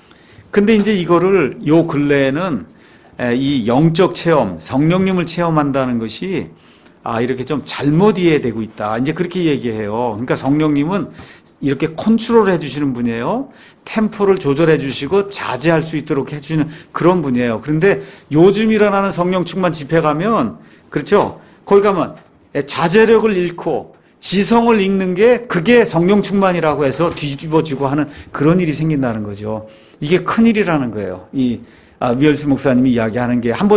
근데 이제 이거를 요 근래에는 이 영적 체험, 성령님을 체험한다는 것이 이렇게 좀 잘못 이해되고 있다. 이제 그렇게 얘기해요. 그러니까 성령님은 이렇게 컨트롤 해주시는 분이에요. 템포를 조절해 주시고 자제할 수 있도록 해주시는 그런 분이에요. 그런데 요즘 일어나는 성령 충만 집회 가면, 그렇죠? 거기 가면 자제력을 잃고 지성을 잃는 게 그게 성령 충만이라고 해서 뒤집어지고 하는 그런 일이 생긴다는 거죠. 이게 큰일이라는 거예요. 위얼스 목사님이 이야기하는 게 한번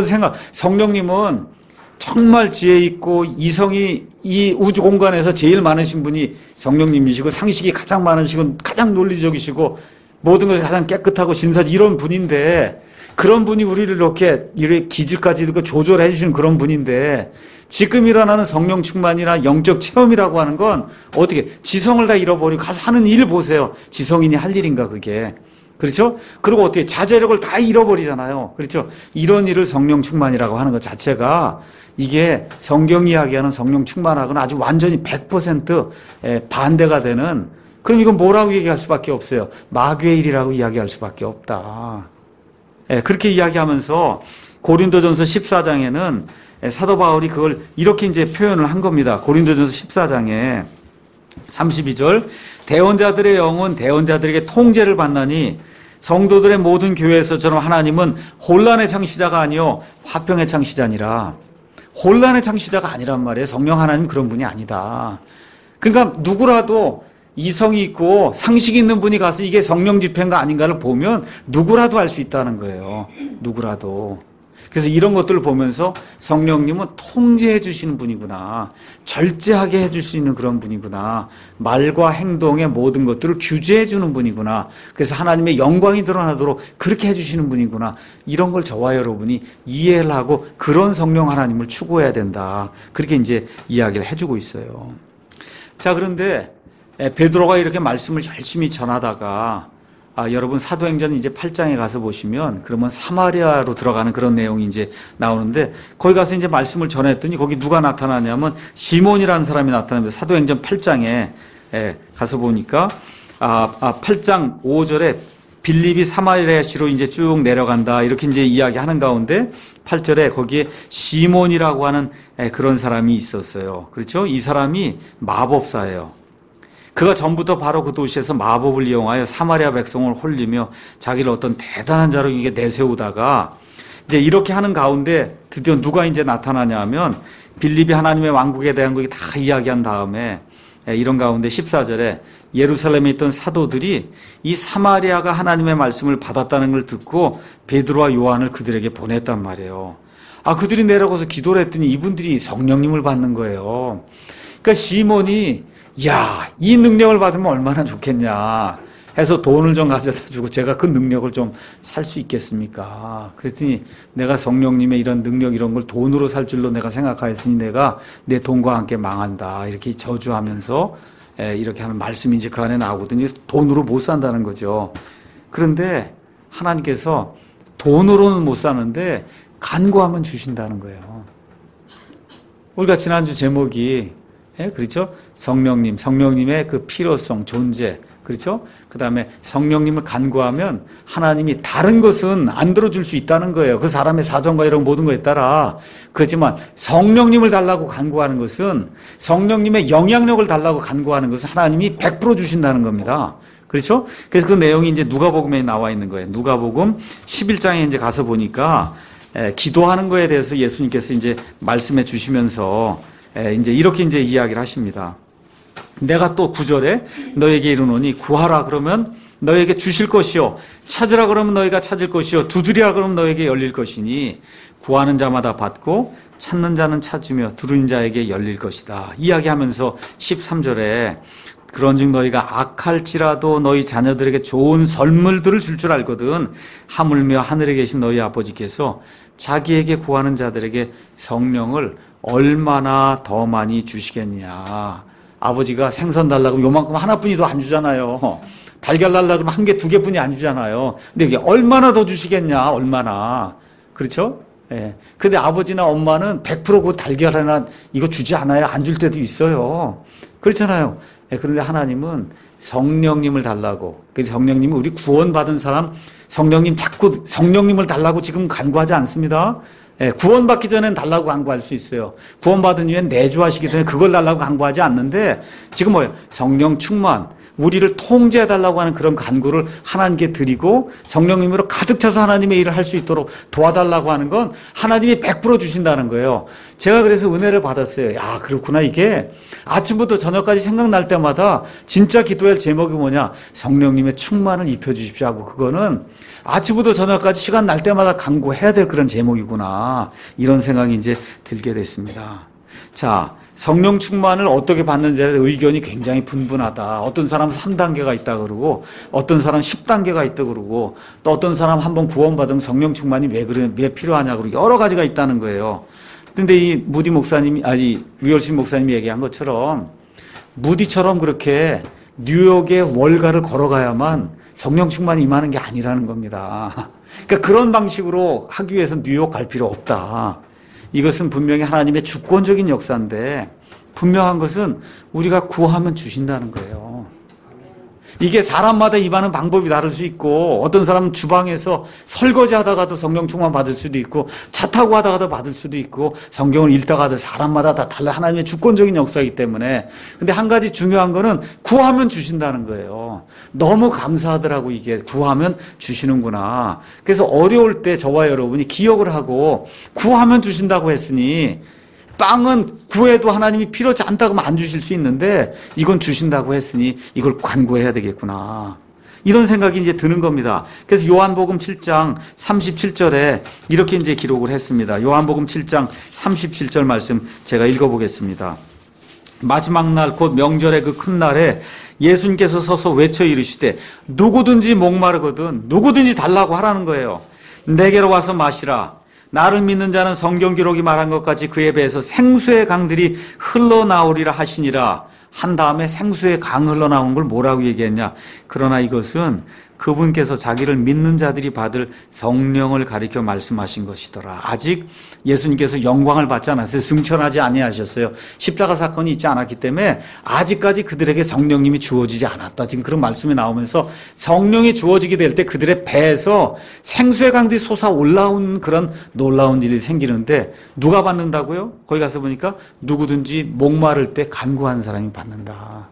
성령님은 정말 지혜 있고 이성이 이 우주 공간에서 제일 많으신 분이 성령님이시고 상식이 가장 많으시고 가장 논리적이시고 모든 것이 가장 깨끗하고 신사지 이런 분인데, 그런 분이 우리를 이렇게 기질까지 이렇게 조절해 주시는 그런 분인데, 지금 일어나는 성령 충만이나 영적 체험이라고 하는 건 어떻게 지성을 다 잃어버리고 가서 하는 일 보세요. 지성인이 할 일인가 그게. 그렇죠? 그리고 어떻게 자제력을 다 잃어버리잖아요. 그렇죠? 이런 일을 성령 충만이라고 하는 것 자체가 이게 성경 이야기하는 성령 충만하고는 아주 완전히 100% 반대가 되는, 그럼 이건 뭐라고 얘기할 수밖에 없어요. 마귀의 일이라고 이야기할 수밖에 없다. 그렇게 이야기하면서 고린도전서 14장에는 사도 바울이 그걸 이렇게 이제 표현을 한 겁니다. 고린도전서 14장에 32절, 대언자들의 영은 대언자들에게 통제를 받나니 성도들의 모든 교회에서처럼 하나님은 혼란의 창시자가 아니요 화평의 창시자니라. 혼란의 창시자가 아니란 말이에요. 성령 하나님 그런 분이 아니다. 그러니까 누구라도 이성이 있고 상식이 있는 분이 가서 이게 성령 집회인가 아닌가를 보면 누구라도 알 수 있다는 거예요. 누구라도. 그래서 이런 것들을 보면서 성령님은 통제해 주시는 분이구나. 절제하게 해줄 수 있는 그런 분이구나. 말과 행동의 모든 것들을 규제해 주는 분이구나. 그래서 하나님의 영광이 드러나도록 그렇게 해주시는 분이구나. 이런 걸 저와 여러분이 이해를 하고 그런 성령 하나님을 추구해야 된다. 그렇게 이제 이야기를 해주고 있어요. 자, 그런데 베드로가 이렇게 말씀을 열심히 전하다가 여러분 사도행전 이제 8장에 가서 보시면 그러면 사마리아로 들어가는 그런 내용이 이제 나오는데, 거기 가서 이제 말씀을 전했더니 거기 누가 나타나냐면 시몬이라는 사람이 나타납니다. 사도행전 8장에 가서 보니까 8장 5절에 빌립이 사마리아시로 이제 쭉 내려간다 이렇게 이제 이야기하는 가운데 8절에 거기에 시몬이라고 하는 그런 사람이 있었어요. 그렇죠? 이 사람이 마법사예요. 그가 전부터 바로 그 도시에서 마법을 이용하여 사마리아 백성을 홀리며 자기를 어떤 대단한 자로 이게 내세우다가 이제 이렇게 하는 가운데 드디어 누가 이제 나타나냐 하면 빌립이 하나님의 왕국에 대한 거 다 이야기한 다음에 이런 가운데 14절에 예루살렘에 있던 사도들이 이 사마리아가 하나님의 말씀을 받았다는 걸 듣고 베드로와 요한을 그들에게 보냈단 말이에요. 그들이 내려가서 기도를 했더니 이분들이 성령님을 받는 거예요. 그러니까 시몬이 이 능력을 받으면 얼마나 좋겠냐 해서 돈을 좀 가져다 주고 제가 그 능력을 좀 살 수 있겠습니까? 그랬더니 내가 성령님의 이런 능력 이런 걸 돈으로 살 줄로 내가 생각하였으니 내가 내 돈과 함께 망한다. 이렇게 저주하면서 이렇게 하는 말씀이 이제 그 안에 나오거든요. 돈으로 못 산다는 거죠. 그런데 하나님께서 돈으로는 못 사는데 간구하면 주신다는 거예요. 우리가 지난주 제목이 그렇죠? 성령님의 그 필요성, 존재, 그렇죠? 그 다음에 성령님을 간구하면 하나님이 다른 것은 안 들어줄 수 있다는 거예요. 그 사람의 사정과 이런 모든 거에 따라. 그렇지만 성령님을 달라고 간구하는 것은, 성령님의 영향력을 달라고 간구하는 것은 하나님이 100% 주신다는 겁니다. 그렇죠? 그래서 그 내용이 이제 누가복음에 나와 있는 거예요. 누가복음 11장에 이제 가서 보니까 기도하는 거에 대해서 예수님께서 이제 말씀해 주시면서 이제 이렇게 이제 이야기를 하십니다. 내가 또 9절에 너에게 이르노니 구하라 그러면 너에게 주실 것이요 찾으라 그러면 너희가 찾을 것이요 두드리라 그러면 너에게 열릴 것이니 구하는 자마다 받고 찾는 자는 찾으며 두드리는 자에게 열릴 것이다. 이야기하면서 13절에 그런즉 너희가 악할지라도 너희 자녀들에게 좋은 선물들을 줄 줄 알거든 하물며 하늘에 계신 너희 아버지께서 자기에게 구하는 자들에게 성령을 얼마나 더 많이 주시겠냐. 아버지가 생선 달라고 요만큼 하나뿐이도 안 주잖아요. 달걀 달라고 하면 한 개, 두 개뿐이 안 주잖아요. 근데 이게 얼마나 더 주시겠냐, 얼마나. 그렇죠? 예. 근데 아버지나 엄마는 100% 그 달걀 하나 이거 주지 않아요. 안 줄 때도 있어요. 그렇잖아요. 예. 그런데 하나님은 성령님을 달라고. 그래서 성령님은 우리 구원받은 사람, 성령님 자꾸 성령님을 달라고 지금 간구하지 않습니다. 예, 구원받기 전엔 달라고 간구할 수 있어요. 구원받은 이후엔 내주하시기 전에 그걸 달라고 간구하지 않는데 지금 뭐예요? 성령 충만, 우리를 통제해달라고 하는 그런 간구를 하나님께 드리고 성령님으로 가득 차서 하나님의 일을 할 수 있도록 도와달라고 하는 건 하나님이 100% 주신다는 거예요. 제가 그래서 은혜를 받았어요. 야, 그렇구나. 이게 아침부터 저녁까지 생각날 때마다 진짜 기도할 제목이 뭐냐? 성령님의 충만을 입혀주십시오 하고, 그거는 아침부터 저녁까지 시간 날 때마다 간구해야 될 그런 제목이구나. 이런 생각이 이제 들게 됐습니다. 자, 성령 충만을 어떻게 받는지에 대한 의견이 굉장히 분분하다. 어떤 사람은 3단계가 있다 그러고, 어떤 사람은 10단계가 있다 그러고, 또 어떤 사람 한번 구원받은 성령 충만이 왜 필요하냐 그러고, 여러 가지가 있다는 거예요. 근데 이 무디 목사님이, 위얼신 목사님이 얘기한 것처럼, 무디처럼 그렇게 뉴욕의 월가를 걸어가야만 성령 충만이 임하는 게 아니라는 겁니다. 그러니까 그런 방식으로 하기 위해서 뉴욕 갈 필요 없다. 이것은 분명히 하나님의 주권적인 역사인데, 분명한 것은 우리가 구하면 주신다는 거예요. 이게 사람마다 임하는 방법이 다를 수 있고, 어떤 사람은 주방에서 설거지 하다가도 성령 충만 받을 수도 있고, 차 타고 하다가도 받을 수도 있고, 성경을 읽다가도 사람마다 다 달라. 하나님의 주권적인 역사이기 때문에. 근데 한 가지 중요한 거는 구하면 주신다는 거예요. 너무 감사하더라고. 이게 구하면 주시는구나. 그래서 어려울 때 저와 여러분이 기억을 하고 구하면 주신다고 했으니, 빵은 구해도 하나님이 필요치 않다고 하면 안 주실 수 있는데, 이건 주신다고 했으니 이걸 간구해야 되겠구나. 이런 생각이 이제 드는 겁니다. 그래서 요한복음 7장 37절에 이렇게 이제 기록을 했습니다. 요한복음 7장 37절 말씀 제가 읽어보겠습니다. 마지막 날 곧 명절의 그 큰 날에 예수님께서 서서 외쳐 이르시되, 누구든지 목마르거든 누구든지 달라고 하라는 거예요. 내게로 와서 마시라. 나를 믿는 자는 성경 기록이 말한 것 같이 그에 배에서 생수의 강들이 흘러나오리라 하시니라. 한 다음에 생수의 강 흘러나온 걸 뭐라고 얘기했냐? 그러나 이것은 그분께서 자기를 믿는 자들이 받을 성령을 가리켜 말씀하신 것이더라. 아직 예수님께서 영광을 받지 않았어요. 승천하지 아니하셨어요. 십자가 사건이 있지 않았기 때문에 아직까지 그들에게 성령님이 주어지지 않았다. 지금 그런 말씀이 나오면서 성령이 주어지게 될 때 그들의 배에서 생수의 강들이 솟아 올라온 그런 놀라운 일이 생기는데, 누가 받는다고요? 거기 가서 보니까 누구든지 목마를 때 간구한 사람이 받는다.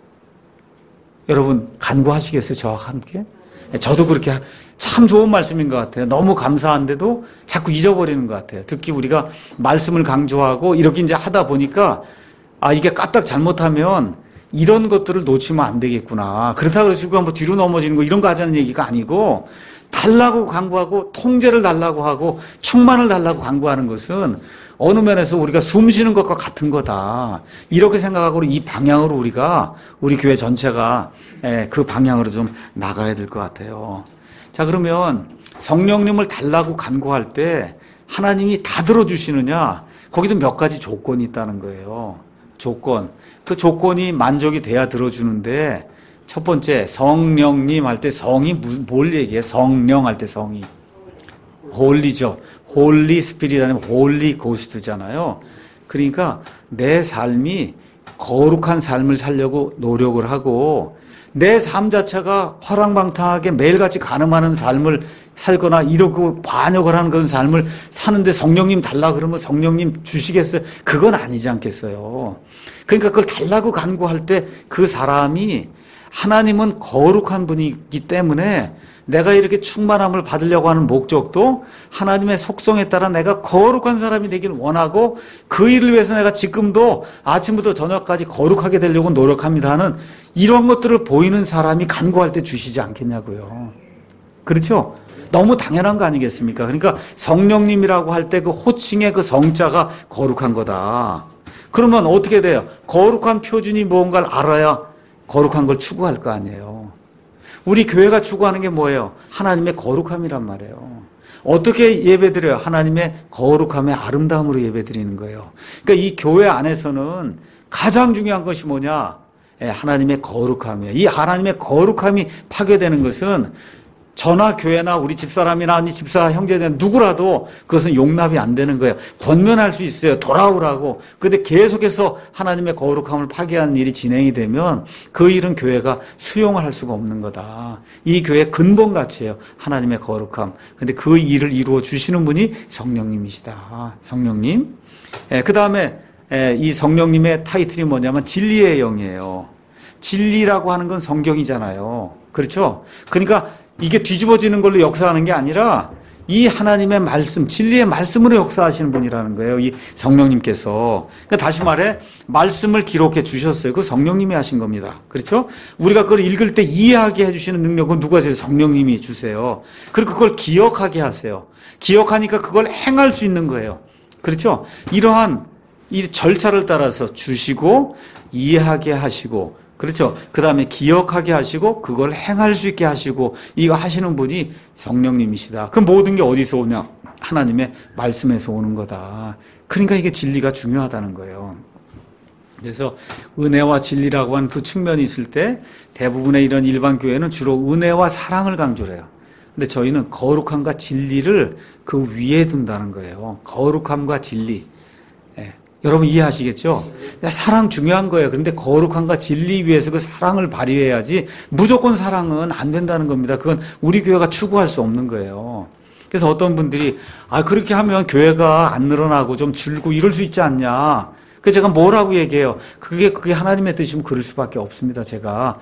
여러분 간구하시겠어요? 저와 함께? 저도 그렇게 참 좋은 말씀인 것 같아요. 너무 감사한데도 자꾸 잊어버리는 것 같아요. 특히 우리가 말씀을 강조하고 이렇게 이제 하다 보니까, 이게 까딱 잘못하면 이런 것들을 놓치면 안 되겠구나. 그렇다고 해서 한번 뒤로 넘어지는 거 이런 거 하자는 얘기가 아니고, 달라고 간구하고 통제를 달라고 하고 충만을 달라고 간구하는 것은 어느 면에서 우리가 숨 쉬는 것과 같은 거다. 이렇게 생각하고 이 방향으로 우리 교회 전체가 그 방향으로 좀 나가야 될 것 같아요. 자, 그러면 성령님을 달라고 간구할 때 하나님이 다 들어주시느냐? 거기도 몇 가지 조건이 있다는 거예요. 조건. 그 조건이 만족이 돼야 들어주는데, 첫 번째, 성령님 할 때 성이 뭘 얘기해? 성령 할 때 성이. 홀리죠. 홀리 스피릿 아니면 홀리 고스트잖아요. 그러니까 내 삶이 거룩한 삶을 살려고 노력을 하고, 내 삶 자체가 허랑방탕하게 매일같이 간음하는 삶을 살거나 이러고 반역을 하는 그런 삶을 사는데 성령님 달라 그러면 성령님 주시겠어요? 그건 아니지 않겠어요? 그러니까 그걸 달라고 간구할 때 그 사람이, 하나님은 거룩한 분이기 때문에 내가 이렇게 충만함을 받으려고 하는 목적도 하나님의 속성에 따라 내가 거룩한 사람이 되기를 원하고, 그 일을 위해서 내가 지금도 아침부터 저녁까지 거룩하게 되려고 노력합니다 하는 이런 것들을 보이는 사람이 간구할 때 주시지 않겠냐고요. 그렇죠? 너무 당연한 거 아니겠습니까? 그러니까 성령님이라고 할 때 그 호칭의 그 성자가 거룩한 거다. 그러면 어떻게 돼요? 거룩한 표준이 뭔가를 알아야 거룩한 걸 추구할 거 아니에요. 우리 교회가 추구하는 게 뭐예요? 하나님의 거룩함이란 말이에요. 어떻게 예배드려요? 하나님의 거룩함의 아름다움으로 예배드리는 거예요. 그러니까 이 교회 안에서는 가장 중요한 것이 뭐냐? 하나님의 거룩함이에요. 이 하나님의 거룩함이 파괴되는 것은 저나 교회나 우리 집사람이나 아니 집사 형제들 누구라도 그것은 용납이 안 되는 거예요. 권면할 수 있어요. 돌아오라고. 그런데 계속해서 하나님의 거룩함을 파괴하는 일이 진행이 되면 그 일은 교회가 수용할 수가 없는 거다. 이 교회의 근본 가치예요. 하나님의 거룩함. 그런데 그 일을 이루어 주시는 분이 성령님이시다. 성령님. 그 다음에 이 성령님의 타이틀이 뭐냐면 진리의 영이에요. 진리라고 하는 건 성경이잖아요. 그렇죠? 그러니까 이게 뒤집어지는 걸로 역사하는 게 아니라 이 하나님의 말씀, 진리의 말씀으로 역사하시는 분이라는 거예요. 이 성령님께서. 그러니까 다시 말해 말씀을 기록해 주셨어요. 그 성령님이 하신 겁니다. 그렇죠? 우리가 그걸 읽을 때 이해하게 해주시는 능력은 누가 주세요? 성령님이 주세요. 그리고 그걸 기억하게 하세요. 기억하니까 그걸 행할 수 있는 거예요. 그렇죠? 이러한 이 절차를 따라서 주시고 이해하게 하시고 그렇죠. 그 다음에 기억하게 하시고 그걸 행할 수 있게 하시고 이거 하시는 분이 성령님이시다. 그 모든 게 어디서 오냐? 하나님의 말씀에서 오는 거다. 그러니까 이게 진리가 중요하다는 거예요. 그래서 은혜와 진리라고 하는 두 측면이 있을 때 대부분의 이런 일반 교회는 주로 은혜와 사랑을 강조를 해요. 근데 저희는 거룩함과 진리를 그 위에 둔다는 거예요. 거룩함과 진리. 여러분 이해하시겠죠? 사랑 중요한 거예요. 그런데 거룩함과 진리 위해서 그 사랑을 발휘해야지 무조건 사랑은 안 된다는 겁니다. 그건 우리 교회가 추구할 수 없는 거예요. 그래서 어떤 분들이 그렇게 하면 교회가 안 늘어나고 좀 줄고 이럴 수 있지 않냐. 그래서 제가 뭐라고 얘기해요? 그게 하나님의 뜻이면 그럴 수밖에 없습니다. 제가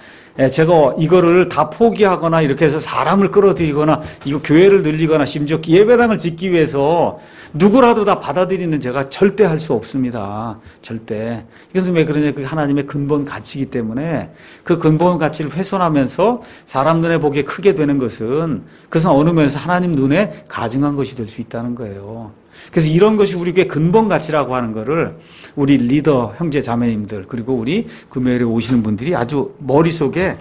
이거를 다 포기하거나 이렇게 해서 사람을 끌어들이거나 이거 교회를 늘리거나 심지어 예배당을 짓기 위해서 누구라도 다 받아들이는 제가 절대 할 수 없습니다. 절대. 그래서 왜 그러냐? 그게 하나님의 근본 가치이기 때문에 그 근본 가치를 훼손하면서 사람 눈에 보기에 크게 되는 것은 그것은 어느 면에서 하나님 눈에 가증한 것이 될 수 있다는 거예요. 그래서 이런 것이 우리 교회 근본 가치라고 하는 거를 우리 리더 형제 자매님들 그리고 우리 금요일에 오시는 분들이 아주 머릿속에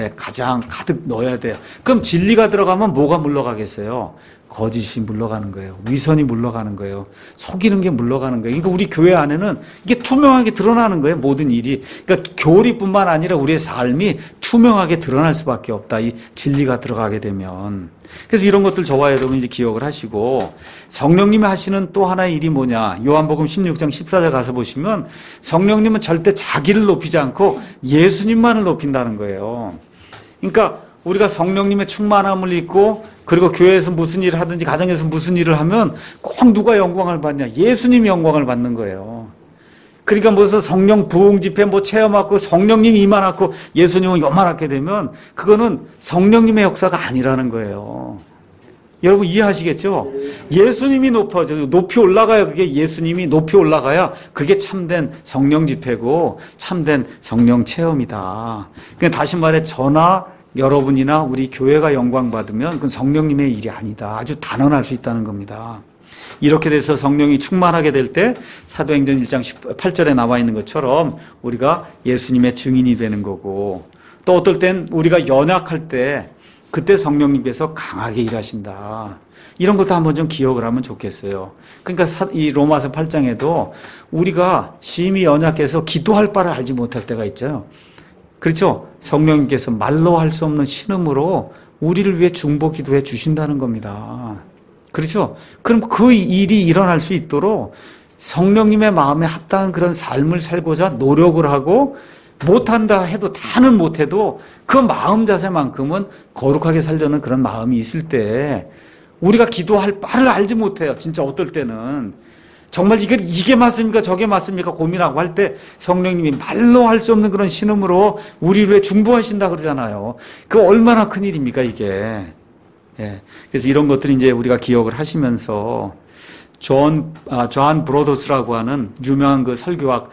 가장 가득 넣어야 돼요. 그럼 진리가 들어가면 뭐가 물러가겠어요? 거짓이 물러가는 거예요. 위선이 물러가는 거예요. 속이는 게 물러가는 거예요. 그러니까 우리 교회 안에는 이게 투명하게 드러나는 거예요. 모든 일이. 그러니까 교리뿐만 아니라 우리의 삶이 투명하게 드러날 수밖에 없다. 이 진리가 들어가게 되면. 그래서 이런 것들 저와 여러분 이제 기억을 하시고 성령님이 하시는 또 하나의 일이 뭐냐. 요한복음 16장 14절 가서 보시면 성령님은 절대 자기를 높이지 않고 예수님만을 높인다는 거예요. 그러니까 우리가 성령님의 충만함을 입고 그리고 교회에서 무슨 일을 하든지 가정에서 무슨 일을 하면 꼭 누가 영광을 받냐? 예수님이 영광을 받는 거예요. 그러니까 무슨 성령 부흥 집회 체험하고 성령님이 임하고 예수님은 요만하게 되면 그거는 성령님의 역사가 아니라는 거예요. 여러분 이해하시겠죠? 예수님이 높이 올라가야 그게 예수님이 높이 올라가야 그게 참된 성령 집회고 참된 성령 체험이다. 그러니까 다시 말해 저나 여러분이나 우리 교회가 영광받으면 그건 성령님의 일이 아니다. 아주 단언할 수 있다는 겁니다. 이렇게 돼서 성령이 충만하게 될 때 사도행전 1장 18절에 나와 있는 것처럼 우리가 예수님의 증인이 되는 거고 또 어떨 땐 우리가 연약할 때 그때 성령님께서 강하게 일하신다. 이런 것도 한번 좀 기억을 하면 좋겠어요. 그러니까 이 로마서 8장에도 우리가 심히 연약해서 기도할 바를 알지 못할 때가 있죠. 그렇죠? 성령님께서 말로 할 수 없는 신음으로 우리를 위해 중보 기도해 주신다는 겁니다. 그렇죠? 그럼 그 일이 일어날 수 있도록 성령님의 마음에 합당한 그런 삶을 살고자 노력을 하고 못한다 해도 다는 못해도 그 마음 자세만큼은 거룩하게 살려는 그런 마음이 있을 때 우리가 기도할 바를 알지 못해요. 진짜 어떨 때는. 정말 이게 맞습니까? 저게 맞습니까? 고민하고 할 때 성령님이 말로 할 수 없는 그런 신음으로 우리를 위해 중보하신다 그러잖아요. 그 얼마나 큰 일입니까, 이게. 예. 그래서 이런 것들이 이제 우리가 기억을 하시면서 존 브로더스라고 하는 유명한 그 설교학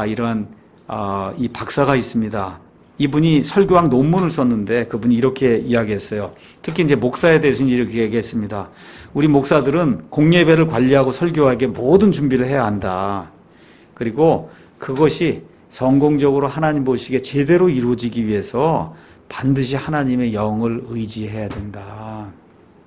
이 박사가 있습니다. 이분이 설교학 논문을 썼는데 그분이 이렇게 이야기했어요. 특히 이제 목사에 대해서 이렇게 얘기했습니다. 우리 목사들은 공예배를 관리하고 설교하기에 모든 준비를 해야 한다. 그리고 그것이 성공적으로 하나님 보시기에 제대로 이루어지기 위해서 반드시 하나님의 영을 의지해야 된다.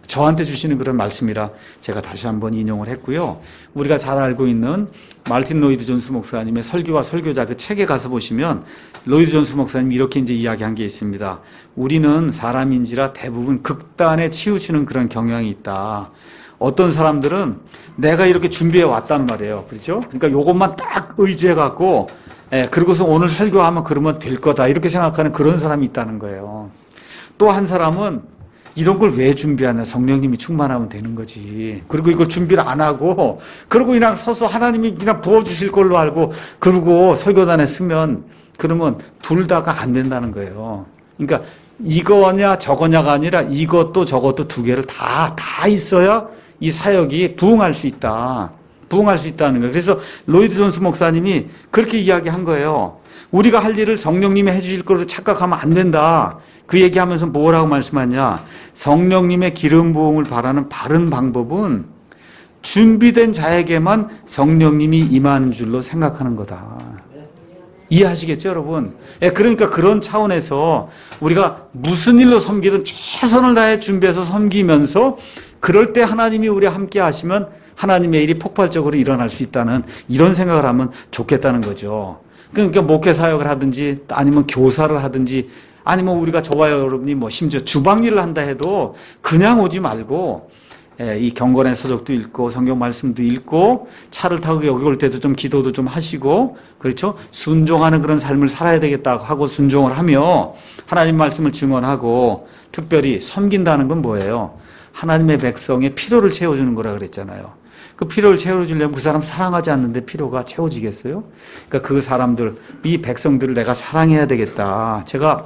저한테 주시는 그런 말씀이라 제가 다시 한번 인용을 했고요. 우리가 잘 알고 있는 말틴 로이드 존스 목사님의 설교와 설교자 그 책에 가서 보시면 로이드 존스 목사님이 이렇게 이제 이야기한 게 있습니다. 우리는 사람인지라 대부분 극단에 치우치는 그런 경향이 있다. 어떤 사람들은 내가 이렇게 준비해 왔단 말이에요. 그렇죠? 그러니까 요것만 딱 의지해 갖고 그리고서 오늘 설교하면 그러면 될 거다 이렇게 생각하는 그런 사람이 있다는 거예요. 또 한 사람은 이런 걸 왜 준비하냐? 성령님이 충만하면 되는 거지. 그리고 이걸 준비를 안 하고, 그리고 그냥 서서 하나님이 그냥 부어주실 걸로 알고, 그리고 설교단에 쓰면, 그러면 둘 다가 안 된다는 거예요. 그러니까 이거냐 저거냐가 아니라 이것도 저것도 두 개를 다 있어야 이 사역이 부흥할 수 있다. 부흥할 수 있다는 거예요. 그래서 로이드 존스 목사님이 그렇게 이야기한 거예요. 우리가 할 일을 성령님이 해주실 걸로 착각하면 안 된다. 그 얘기하면서 뭐라고 말씀하냐? 성령님의 기름 부음을 바라는 바른 방법은 준비된 자에게만 성령님이 임하는 줄로 생각하는 거다. 이해하시겠죠, 여러분? 그러니까 그런 차원에서 우리가 무슨 일로 섬기든 최선을 다해 준비해서 섬기면서 그럴 때 하나님이 우리와 함께 하시면 하나님의 일이 폭발적으로 일어날 수 있다는 이런 생각을 하면 좋겠다는 거죠. 그러니까 목회 사역을 하든지 아니면 교사를 하든지 아니면 우리가 저와 여러분이 뭐 심지어 주방일을 한다 해도 그냥 오지 말고 이 경건의 서적도 읽고 성경 말씀도 읽고 차를 타고 여기 올 때도 좀 기도도 좀 하시고 그렇죠? 순종하는 그런 삶을 살아야 되겠다고 하고 순종을 하며 하나님 말씀을 증언하고 특별히 섬긴다는 건 뭐예요? 하나님의 백성의 필요를 채워주는 거라 그랬잖아요. 그 필요를 채워주려면 그 사람 사랑하지 않는데 필요가 채워지겠어요? 그러니까 그 사람들, 이 백성들을 내가 사랑해야 되겠다. 제가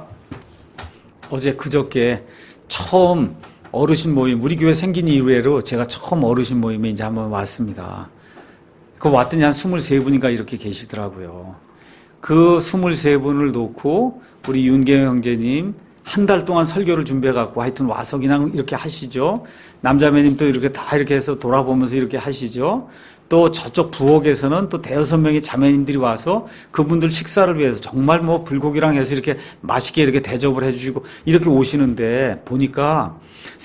어제 그저께 처음 어르신 모임, 우리 교회 생긴 이후로 제가 처음 어르신 모임에 이제 한번 왔습니다. 그 왔더니 한 23분인가 이렇게 계시더라고요. 그 23분을 놓고 우리 윤계영 형제님 한 달 동안 설교를 준비해갖고 하여튼 와서 그냥 이렇게 하시죠. 남자매님 또 이렇게 다 이렇게 해서 돌아보면서 이렇게 하시죠. 또 저쪽 부엌에서는 또 대여섯 명의 자매님들이 와서 그분들 식사를 위해서 정말 뭐 불고기랑 해서 이렇게 맛있게 이렇게 대접을 해주시고 이렇게 오시는데 보니까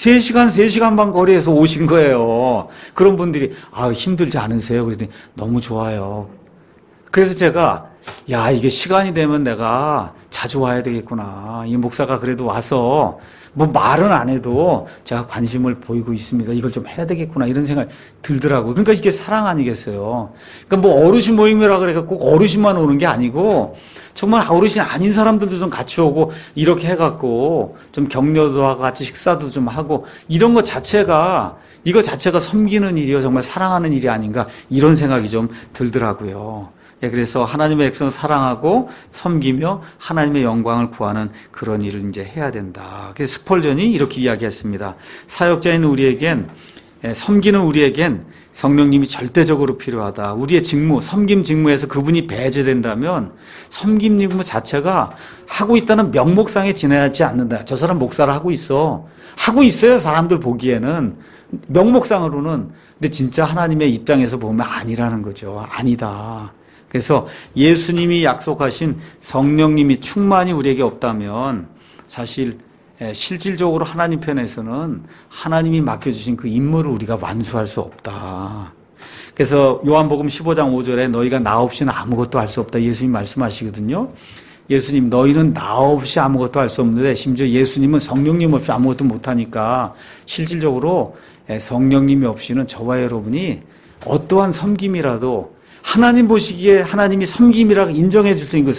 3시간 반 거리에서 오신 거예요. 그런 분들이 힘들지 않으세요? 그랬더니 너무 좋아요. 그래서 제가 이게 시간이 되면 내가 자주 와야 되겠구나. 이 목사가 그래도 와서 뭐 말은 안 해도 제가 관심을 보이고 있습니다. 이걸 좀 해야 되겠구나. 이런 생각이 들더라고요. 그러니까 이게 사랑 아니겠어요. 그러니까 뭐 어르신 모임이라 그래서 꼭 어르신만 오는 게 아니고 정말 어르신 아닌 사람들도 좀 같이 오고 이렇게 해갖고 좀 격려도 하고 같이 식사도 좀 하고 이런 것 자체가 이거 자체가 섬기는 일이요. 정말 사랑하는 일이 아닌가 이런 생각이 좀 들더라고요. 그래서 하나님의 백성 사랑하고 섬기며 하나님의 영광을 구하는 그런 일을 이제 해야 된다. 그래서 스펄전이 이렇게 이야기했습니다. 사역자인 우리에겐 섬기는 우리에겐 성령님이 절대적으로 필요하다. 우리의 직무, 섬김 직무에서 그분이 배제된다면 섬김 직무 자체가 하고 있다는 명목상에 지나지 않는다. 저 사람 목사를 하고 있어. 하고 있어요. 사람들 보기에는. 명목상으로는. 근데 진짜 하나님의 입장에서 보면 아니라는 거죠. 아니다. 그래서 예수님이 약속하신 성령님이 충만히 우리에게 없다면 사실 실질적으로 하나님 편에서는 하나님이 맡겨주신 그 임무를 우리가 완수할 수 없다. 그래서 요한복음 15장 5절에 너희가 나 없이는 아무것도 할 수 없다. 예수님 말씀하시거든요. 예수님 너희는 나 없이 아무것도 할 수 없는데 심지어 예수님은 성령님 없이 아무것도 못하니까 실질적으로 성령님이 없이는 저와 여러분이 어떠한 섬김이라도 하나님 보시기에 하나님이 섬김이라고 인정해 줄 수 있는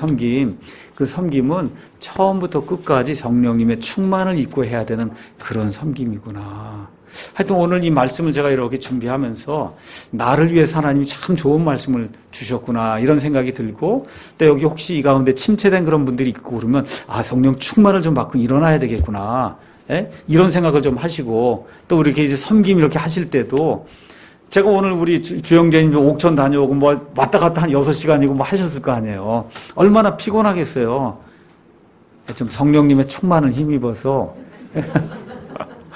그 섬김은 처음부터 끝까지 성령님의 충만을 입고 해야 되는 그런 섬김이구나. 하여튼 오늘 이 말씀을 제가 이렇게 준비하면서 나를 위해서 하나님이 참 좋은 말씀을 주셨구나 이런 생각이 들고 또 여기 혹시 이 가운데 침체된 그런 분들이 있고 그러면 성령 충만을 좀 받고 일어나야 되겠구나. 이런 생각을 좀 하시고 또 이렇게 이제 섬김 이렇게 하실 때도 제가 오늘 우리 주영재님 옥천 다녀오고 뭐 왔다 갔다 한 6시간이고 뭐 하셨을 거 아니에요. 얼마나 피곤하겠어요. 좀 성령님의 충만을 힘입어서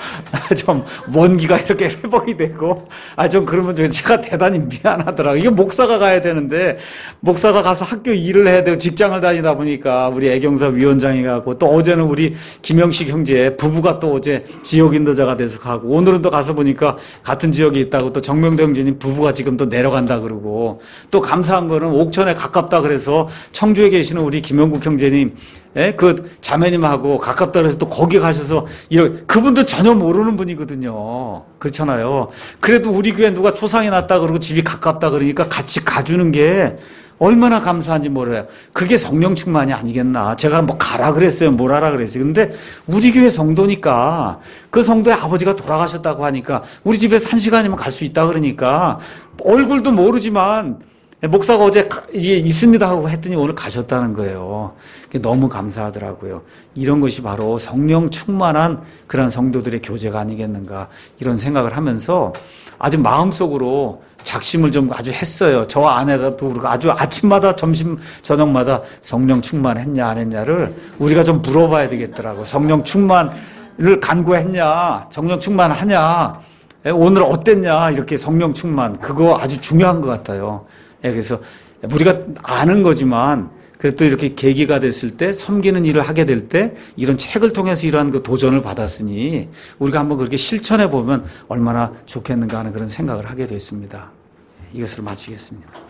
좀 원기가 이렇게 회복이 되고, 좀 그러면 제가 대단히 미안하더라고요. 이게 목사가 가야 되는데, 목사가 가서 학교 일을 해야 되고 직장을 다니다 보니까 우리 애경사 위원장이 가고, 또 어제는 우리 김영식 형제 부부가 또 어제 지역 인도자가 돼서 가고, 오늘은 또 가서 보니까 같은 지역에 있다고 또 정명도 형제님 부부가 지금 또 내려간다 그러고, 또 감사한 거는 옥천에 가깝다 그래서 청주에 계시는 우리 김영국 형제님, 그 자매님하고 가깝다 그래서 또 거기 가셔서 그분도 전혀 모르는 분이거든요. 그렇잖아요. 그래도 우리 교회 누가 초상이 났다 그러고 집이 가깝다 그러니까 같이 가주는 게 얼마나 감사한지 몰라요. 그게 성령 충만이 아니겠나. 제가 뭐 가라 그랬어요. 뭘 하라 그랬어요. 근데 우리 교회 성도니까, 그 성도의 아버지가 돌아가셨다고 하니까 우리 집에서 1시간이면 갈 수 있다 그러니까, 얼굴도 모르지만 목사가 어제 있습니다 하고 했더니 오늘 가셨다는 거예요. 너무 감사하더라고요. 이런 것이 바로 성령 충만한 그런 성도들의 교제가 아니겠는가, 이런 생각을 하면서 아주 마음속으로 작심을 좀 아주 했어요. 저 아내가도 그렇고 아주 아침마다 점심 저녁마다 성령 충만했냐 안 했냐를 우리가 좀 물어봐야 되겠더라고. 성령 충만을 간구했냐, 성령 충만하냐, 오늘 어땠냐, 이렇게 성령 충만, 그거 아주 중요한 것 같아요. 그래서 우리가 아는 거지만 그래도 이렇게 계기가 됐을 때, 섬기는 일을 하게 될 때 이런 책을 통해서 이러한 그 도전을 받았으니 우리가 한번 그렇게 실천해 보면 얼마나 좋겠는가 하는 그런 생각을 하게 됐습니다. 이것으로 마치겠습니다.